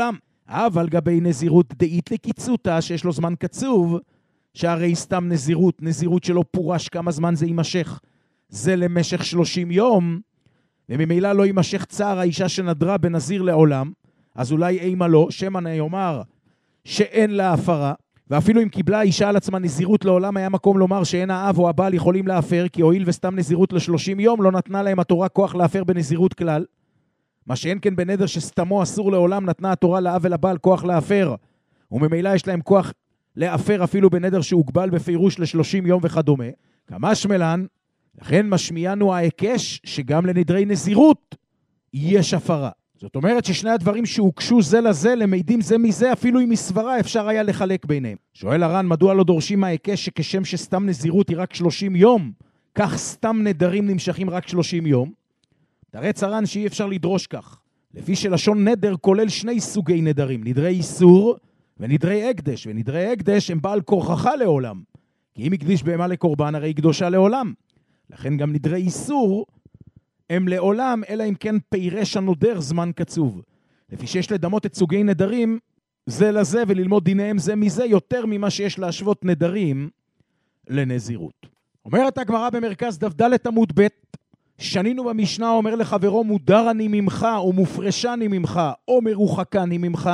אבל גבי נזירות דאית לקיצותה, שיש לו זמן קצוב, שהרי סתם נזירות שלא פורש כמה זמן זה יימשך, זה למשך 30 יום, וממילא לא יימשך צער האישה שנדרה בנזיר לעולם, אז אולי אימה לו, שמא יאמר שאין לה הפרה, ואפילו אם קיבלה האישה על עצמה נזירות לעולם, היה מקום לומר שאין האב או הבעל יכולים להפר, כי הואיל וסתם נזירות ל30 יום, לא נתנה להם התורה כוח להפר בנזירות כלל, מה שאין כן בנדר שסתמו אסור לעולם, נתנה התורה לאב ולבעל כוח להפר, וממילא יש להם כוח להפר אפילו בנדר שהוגבל בפירוש ל30 יום וכדומה. כמה שמלן, לכן משמיענו ההיקש שגם לנדרי נזירות יש הפרה. זאת אומרת ששני הדברים שהוקשו זה לזה, למדים זה מזה, אפילו עם מסברה אפשר היה לחלק ביניהם. שואל הר"ן, מדוע לא דורשים מההיקש שכשם שסתם נזירות היא רק 30 יום, כך סתם נדרים נמשכים רק 30 יום? תרץ הר"ן שאי אפשר לדרוש כך. לפי שלשון נדר כולל שני סוגי נדרים, נדרי איסור ונדרי הקדש, ונדרי הקדש הם בעל כורחך לעולם. כי אם הקדיש בהמה לקורבן, הרי היא קדושה לעולם. לכן גם נדרי איסור הם לעולם, אלא אם כן פירש הנודר זמן קצוב. לפי שיש לדמות את סוגי נדרים זה לזה וללמוד דיניהם זה מזה, יותר ממה שיש להשוות נדרים לנזירות. אומרת הגמרא במרכז דף ד' עמוד ב', שנינו במשנה אומר לחברו, מודר אני ממך או מופרשני ממך או מרוחקני ממך,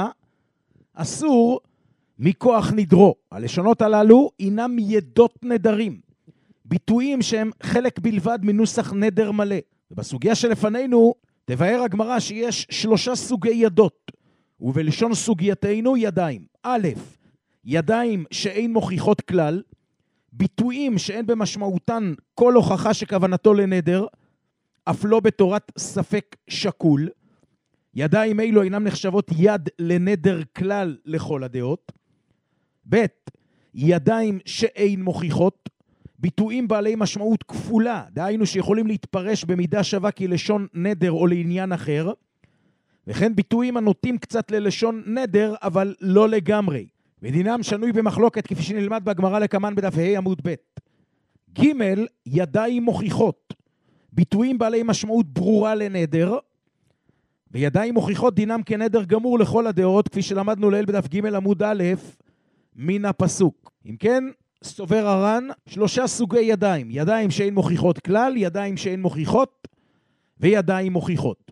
אסור מכוח נדרו. הלשונות הללו אינם ידות נדרים, ביטויים שהם חלק בלבד מנוסח נדר מלא. ובסוגיה שלפנינו תבאר הגמרא שיש 3 סוגי ידות, ובלשון סוגייתנו ידיים. א', ידיים שאין מוכיחות כלל, ביטויים שאין במשמעותן כל הוכחה שכוונתו לנדר, אף לא בתורת ספק שקול. ידיים אלו אינם נחשבות יד לנדר כלל לכל הדעות. ב', ידיים שאין מוכיחות, ביטויים בעלי משמעות כפולה, דהיינו שיכולים להתפרש במידה שווה כלשון נדר או לעניין אחר, וכן ביטויים הנוטים קצת ללשון נדר, אבל לא לגמרי. ודינם שנוי במחלוקת כפי שנלמד בגמרא לקמן בדף ה' עמוד ב'. ג', ידיים מוכיחות, ביטויים בעלי משמעות ברורה לנדר, וידיים מוכיחות דינם כנדר גמור לכל הדעות, כפי שלמדנו לעיל בדף ג' עמוד א' מן הפסוק. אם כן, סובר הר"ן 3 סוגי ידיים, ידיים שאין מוכיחות כלל, ידיים שאין מוכיחות, וידיים מוכיחות.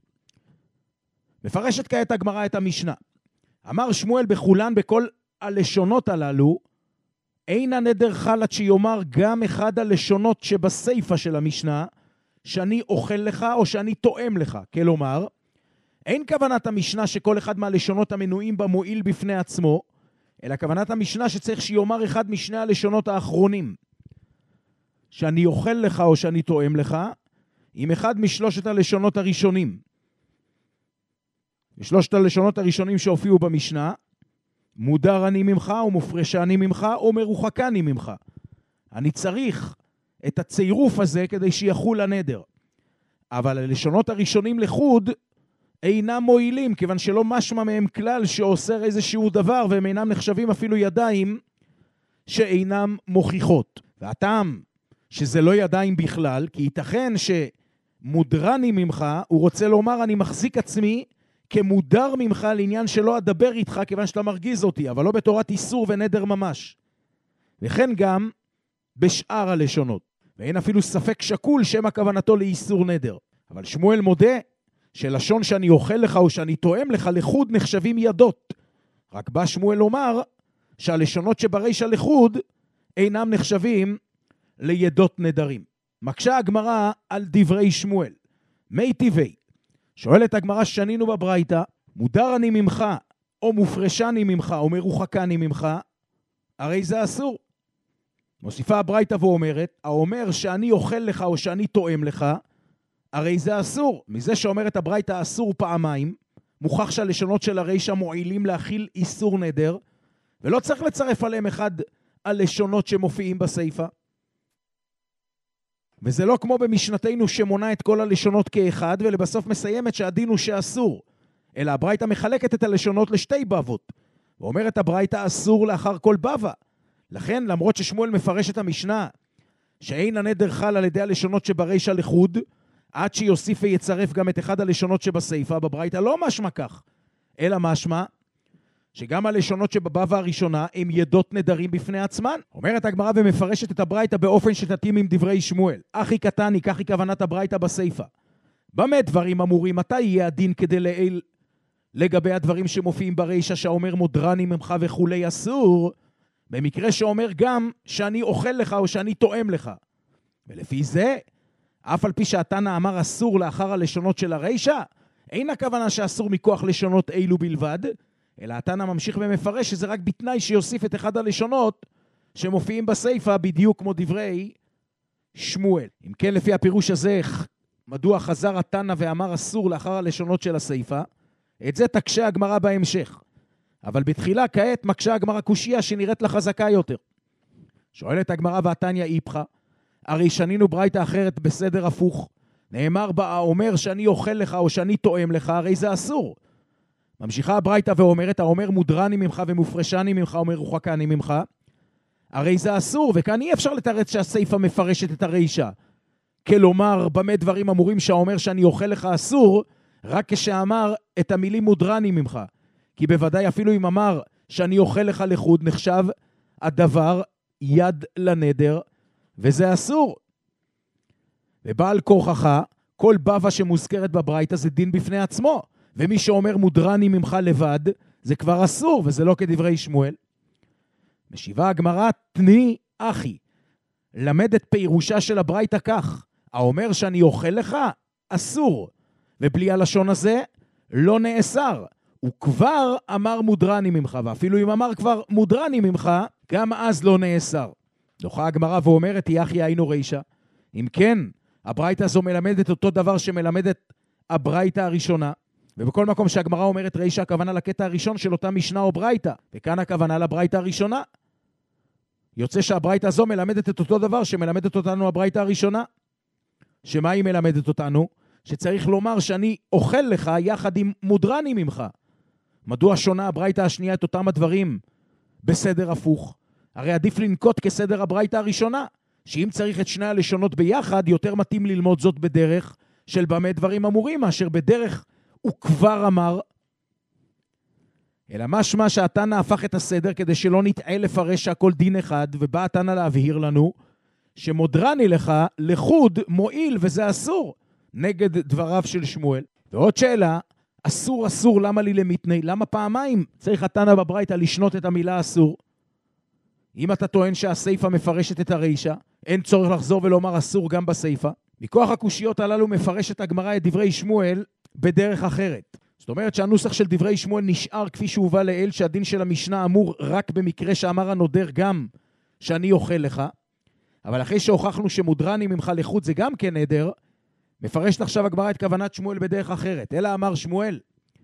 מפרשת כעת הגמרא את המשנה. אמר שמואל בכולן, בכל הלשונות הללו, אין הנדר חל עד שיאמר גם אחד הלשונות שבסייפה של המשנה, שאני אוכל לך או שאני תואם לך. כלומר, אין כוונת המשנה שכל אחד מהלשונות המנויים בה מועיל בפני עצמו, אלא כוונת המשנה שצריך שיאמר אחד משני הלשונות האחרונים, שאני אוכל לך או שאני תואם לך, עם אחד משלושת הלשונות הראשונים. ושלושת הלשונות הראשונים שהופיעו במשנה, מודר אני ממך או מופרשה אני ממך או מרוחקה אני ממך. אני צריך את הצירוף הזה כדי שיחול הנדר. אבל הלשונות הראשונים לחוד אינם מועילים, כיוון שלא משמע מהם כלל שאוסר איזשהו דבר, והם אינם נחשבים אפילו ידיים שאינם מוכיחות. והטעם שזה לא ידיים בכלל, כי ייתכן שמודרני ממך, הוא רוצה לומר אני מחזיק עצמי כמודר ממך לעניין שלא אדבר איתך כיוון שאתה מרגיז אותי, אבל לא בתורת איסור ונדר ממש. וכן גם בשאר הלשונות. ואין אפילו ספק שקול שמה כוונתו לאיסור נדר. אבל שמואל מודה שלשון שאני אוכל לך או שאני תואם לך לחוד נחשבים ידות. רק בא שמואל לומר שהלשונות שברישה לחוד אינם נחשבים לידות נדרים. מקשה הגמרא על דברי שמואל. מי טבעי? שואלת הגמרא, שנינו בברייתא, מודר אני ממך או מופרשני ממך או מרוחקני ממך, הרי זה אסור. מוסיפה הברייתא ואומרת, האומר שאני אוכל לך או שאני תואם לך, הרי זה אסור. מזה שאומרת הברייתא אסור פעמיים, מוכח שהלשונות של הרישא מועילים להכיל איסור נדר, ולא צריך לצרף עליהם אחד הלשונות שמופיעים בסייפה. וזה לא כמו במשנתנו שמונה את כל הלשונות כאחד, ולבסוף מסיימת שהדין הוא שאסור. אלא הברייתא מחלקת את הלשונות לשתי בבות. ואומרת הברייתא אסור לאחר כל בבה. לכן, למרות ששמואל מפרש את המשנה, שאין הנדר חל על ידי הלשונות שברישא לחוד, עד שיוסיף ויצרף גם את אחד הלשונות שבסייפה, בברייתא לא משמע כך. אלא משמע שגם הלשונות שבבבא הראשונה הם ידות נדרים בפני עצמן. אומרת הגמרא ומפרשת את הברייתא באופן שתתאים עם דברי שמואל. אחי קטני, כך היא כוונת הברייתא בסייפה. במה דברים אמורים? מתי יהיה הדין כדי לעיל לגבי הדברים שמופיעים ברישא שאומר מודרני ממך וכולי אסור, במקרה שאומר גם שאני אוכל לך או שאני תואם לך. ולפי זה, אף על פי שהתנא אמר אסור לאחר הלשונות של הרישא, אין הכוונה שאסור מכוח לשונות אילו בלבד, אלא התנא ממשיך ומפרש שזה רק בתנאי שיוסיף את אחד הלשונות שמופיעים בסייפה בדיוק כמו דברי שמואל. אם כן, לפי הפירוש הזה, מדוע חזר התנא ואמר אסור לאחר הלשונות של הסייפה? את זה תקשה הגמרא בהמשך. אבל בתחילה כעת מקשה הגמרא קושיה שנראית לה חזקה יותר. שואלת הגמרא והתניא איפכא, הרי שנינו ברייתא אחרת בסדר הפוך. נאמר בה, אומר שאני אוכל לך או שאני תואם לך, הרי זה אסור. ממשיכה הברייתא ואומרת, האומר מודרני ממך ומופרשני ממך ומרוחקני ממך, הרי זה אסור, וכאן אי אפשר לתרץ שהסייפה מפרשת את הרישא. כלומר, במה דברים אמורים שהאומר שאני אוכל לך אסור, רק כשאמר את המילים מודרני ממך. כי בוודאי אפילו אם אמר שאני אוכל לך לחוד, נחשב הדבר יד לנדר, וזה אסור. ובעל כורחך, כל בבא שמוזכרת בברייתא זה דין בפני עצמו, ומי שאומר מודרני ממך לבד, זה כבר אסור, וזה לא כדברי שמואל. משיבה הגמרא, תני אחי, למד את פירושה של הברייתא כך, האומר שאני אוכל לך, אסור, ובלי הלשון הזה, לא נאסר. הוא כבר אמר מודרני ממך, ואפילו אם אמר כבר מודרני ממך, גם אז לא נאסר. דוחה הגמרא ואומרת, יחי היינו רישא. אם כן, הברייתא הזו מלמדת אותו דבר שמלמדת הברייתא הראשונה, ובכל מקום שהגמרא אומרת רישא, הכוונה לקטע הראשון של אותה משנה או ברייתא, וכאן הכוונה לברייתא הראשונה. יוצא שהברייתא הזו מלמדת את אותו דבר שמלמדת אותנו הברייתא הראשונה. שמה היא מלמדת אותנו? שצריך לומר שאני אוכל לך יחד עם מודרני ממך. מדוע שונה הברייתא השנייה את אותם הדברים בסדר הפוך? הרי עדיף לנקוט כסדר הברייתא הראשונה, שאם צריך את שני הלשונות ביחד, יותר מתאים ללמוד זאת בדרך של במה דברים אמורים, מאשר בדרך הוא כבר אמר. אלא משמע שהתנא הפך את הסדר כדי שלא נטעה לפרש שהכל דין אחד, ובא התנא להבהיר לנו שמודרני לך לחוד מועיל וזה אסור, נגד דבריו של שמואל. ועוד שאלה, אסור, למה לי למתני? למה פעמיים צריך התנא בברייתא לשנות את המילה אסור? אם אתה טוען שהסייפה מפרשת את הרישא, אין צורך לחזור ולומר אסור גם בסייפה. מכוח הקושיות הללו מפרשת הגמרא את דברי שמואל בדרך אחרת. זאת אומרת שהנוסח של דברי שמואל נשאר כפי שהובא לאל, שהדין של המשנה אמור רק במקרה שאמר הנודר גם שאני אוכל לך, אבל אחרי שהוכחנו שמודרני ממך לחוד זה גם כן נדר, מפרשת עכשיו הגמרא את כוונת שמואל בדרך אחרת. אלא אמר שמואל,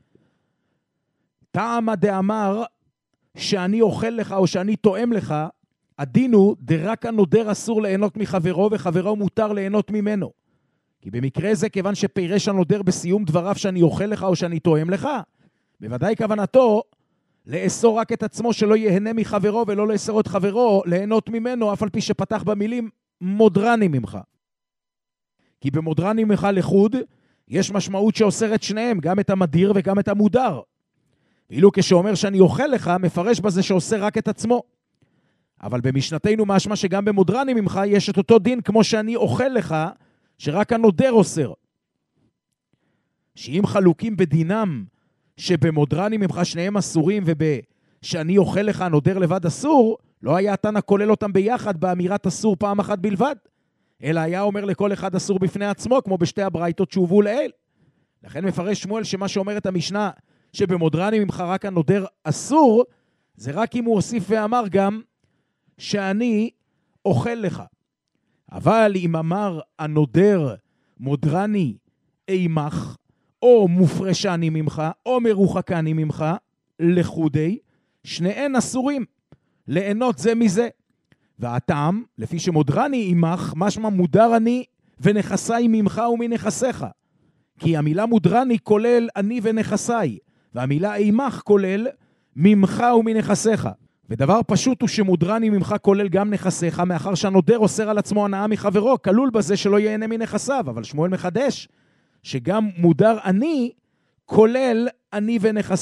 טעמא דאמר שאני אוכל לך או שאני תואם לך, הדין הוא דרק הנודר אסור ליהנות מחברו וחברו מותר ליהנות ממנו. כי במקרה זה כיוון שפירש הנודר בסיום דבריו שאני אוכל לך או שאני תואם לך, בוודאי כוונתו לאסור רק את עצמו שלא יהנה מחברו ולא לאסור את חברו ליהנות ממנו, אף על פי שפתח במילים מודרני ממך. כי במודרני ממך לחוד יש משמעות שאוסרת שניהם, גם את המדיר וגם את המודר. ואילו כשאומר שאני אוכל לך, מפרש בזה שאוסר רק את עצמו. אבל במשנתנו משמע שגם במודרני ממך יש את אותו דין כמו שאני אוכל לך, שרק הנודר אוסר. שאם חלוקים בדינם שבמודרני ממך שניהם אסורים ובשאני אוכל לך הנודר לבד אסור, לא היה התנא כולל אותם ביחד באמירת אסור פעם אחת בלבד, אלא היה אומר לכל אחד אסור בפני עצמו, כמו בשתי הברייתות שהובאו לאל. לכן מפרש שמואל שמה שאומרת המשנה שבמודרני ממך רק הנודר אסור, זה רק אם הוא הוסיף ואמר גם שאני אוכל לך. אבל אם אמר הנודר מודרני אימך, או מופרשני ממך, או מרוחקני ממך, לחודי, שניהם אסורים, ליהנות זה מזה. והטעם, לפי שמודרני אימך, משמע מודר אני ונכסי ממך ומנכסיך. כי המילה מודרני כולל אני ונכסי, והמילה אימך כולל ממך ומנכסיך. ודבר פשוט הוא שמודרני ממך כולל גם נכסיך, מאחר שהנודר אוסר על עצמו הנאה מחברו, כלול בזה שלא ייהנה מנכסיו. אבל שמואל מחדש שגם מודר אני כולל אני ונכסי.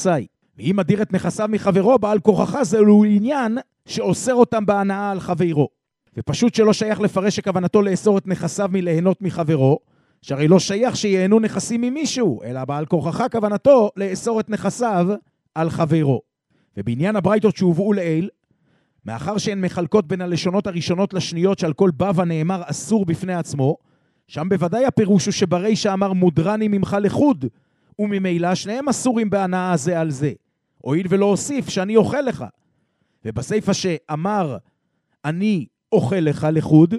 ואם מדיר את נכסיו מחברו, בעל כוחך זהו עניין שאוסר אותם בהנאה על חברו. ופשוט שלא שייך לפרש שכוונתו לאסור את נכסיו מליהנות מחברו, שהרי לא שייך שיהנו נכסים ממישהו, אלא בעל כוחך כוונתו לאסור את נכסיו על חברו. ובעניין הברייתות שהובאו לעיל, מאחר שהן מחלקות בין הלשונות הראשונות לשניות שעל כל בבא נאמר אסור בפני עצמו, שם בוודאי הפירוש הוא שברי שאמר מודרני ממך לחוד, וממילא שניהם אסורים בהנאה זה על זה. הואיל ולא הוסיף שאני אוכל לך. ובסייפה שאמר אני אוכל לך לחוד,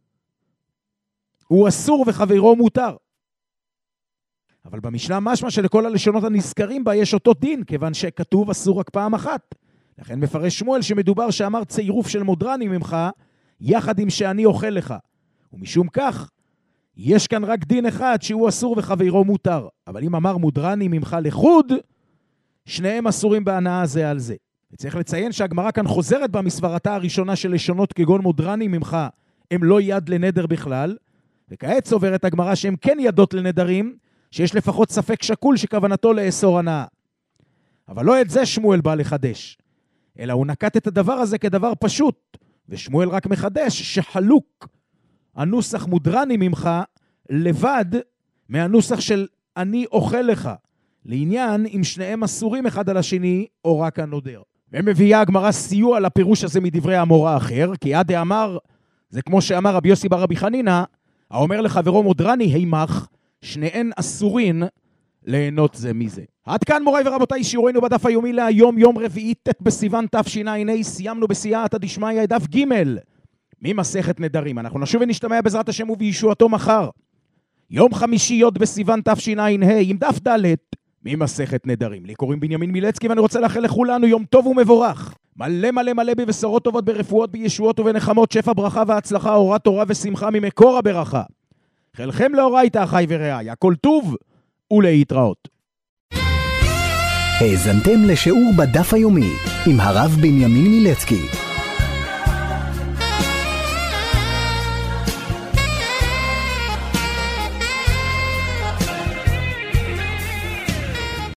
הוא אסור וחברו מותר. אבל במשנה משמע שלכל הלשונות הנזכרים בה יש אותו דין, כיוון שכתוב אסור רק פעם אחת. לכן מפרש שמואל שמדובר שאמר צירוף של מודרני ממך, יחד עם שאני אוכל לך. ומשום כך, יש כאן רק דין אחד שהוא אסור וחברו מותר. אבל אם אמר מודרני ממך לחוד, שניהם אסורים בהנאה זה על זה. וצריך לציין שהגמרא כאן חוזרת במסברתה הראשונה של לשונות כגון מודרני ממך, הם לא יד לנדר בכלל, וכעת סוברת הגמרא שהם כן ידות לנדרים, שיש לפחות ספק שקול שכוונתו לאסור הנאה. אבל לא את זה שמואל בא לחדש, אלא הוא נקט את הדבר הזה כדבר פשוט, ושמואל רק מחדש שחלוק הנוסח מודרני ממך לבד מהנוסח של אני אוכל לך, לעניין אם שניהם אסורים אחד על השני או רק הנודר. ומביאה הגמרא סיוע לפירוש הזה מדברי המורה האחר, כי עד אמר, זה כמו שאמר רבי יוסי בר רבי חנינא, האומר לחברו מודרני הימח, שניהם אסורין ליהנות זה מזה. עד כאן מוריי ורבותיי שיעורנו בדף היומי להיום, יום רביעי ט' בסיוון תשע"ה, סיימנו בסייעתא דשמיא דף ג' ממסכת נדרים. אנחנו נשוב ונשתמע בעזרת השם ובישועתו מחר. יום חמישי י' בסיוון תשע"ה עם דף ד' ממסכת נדרים. לי קוראים בנימין מילצקי ואני רוצה לאחל לכולנו יום טוב ומבורך. מלא מלא מלא בבשורות טובות, ברפואות, בישועות ובנחמות, שפע ברכה והצלחה, אורת תורה ושמחה ממקור הברכה. חלכם לאורייתא אחי ורעי, הכל טוב ולהתראות. האזנתם לשיעור בדף היומי עם הרב בנימין מילצקי.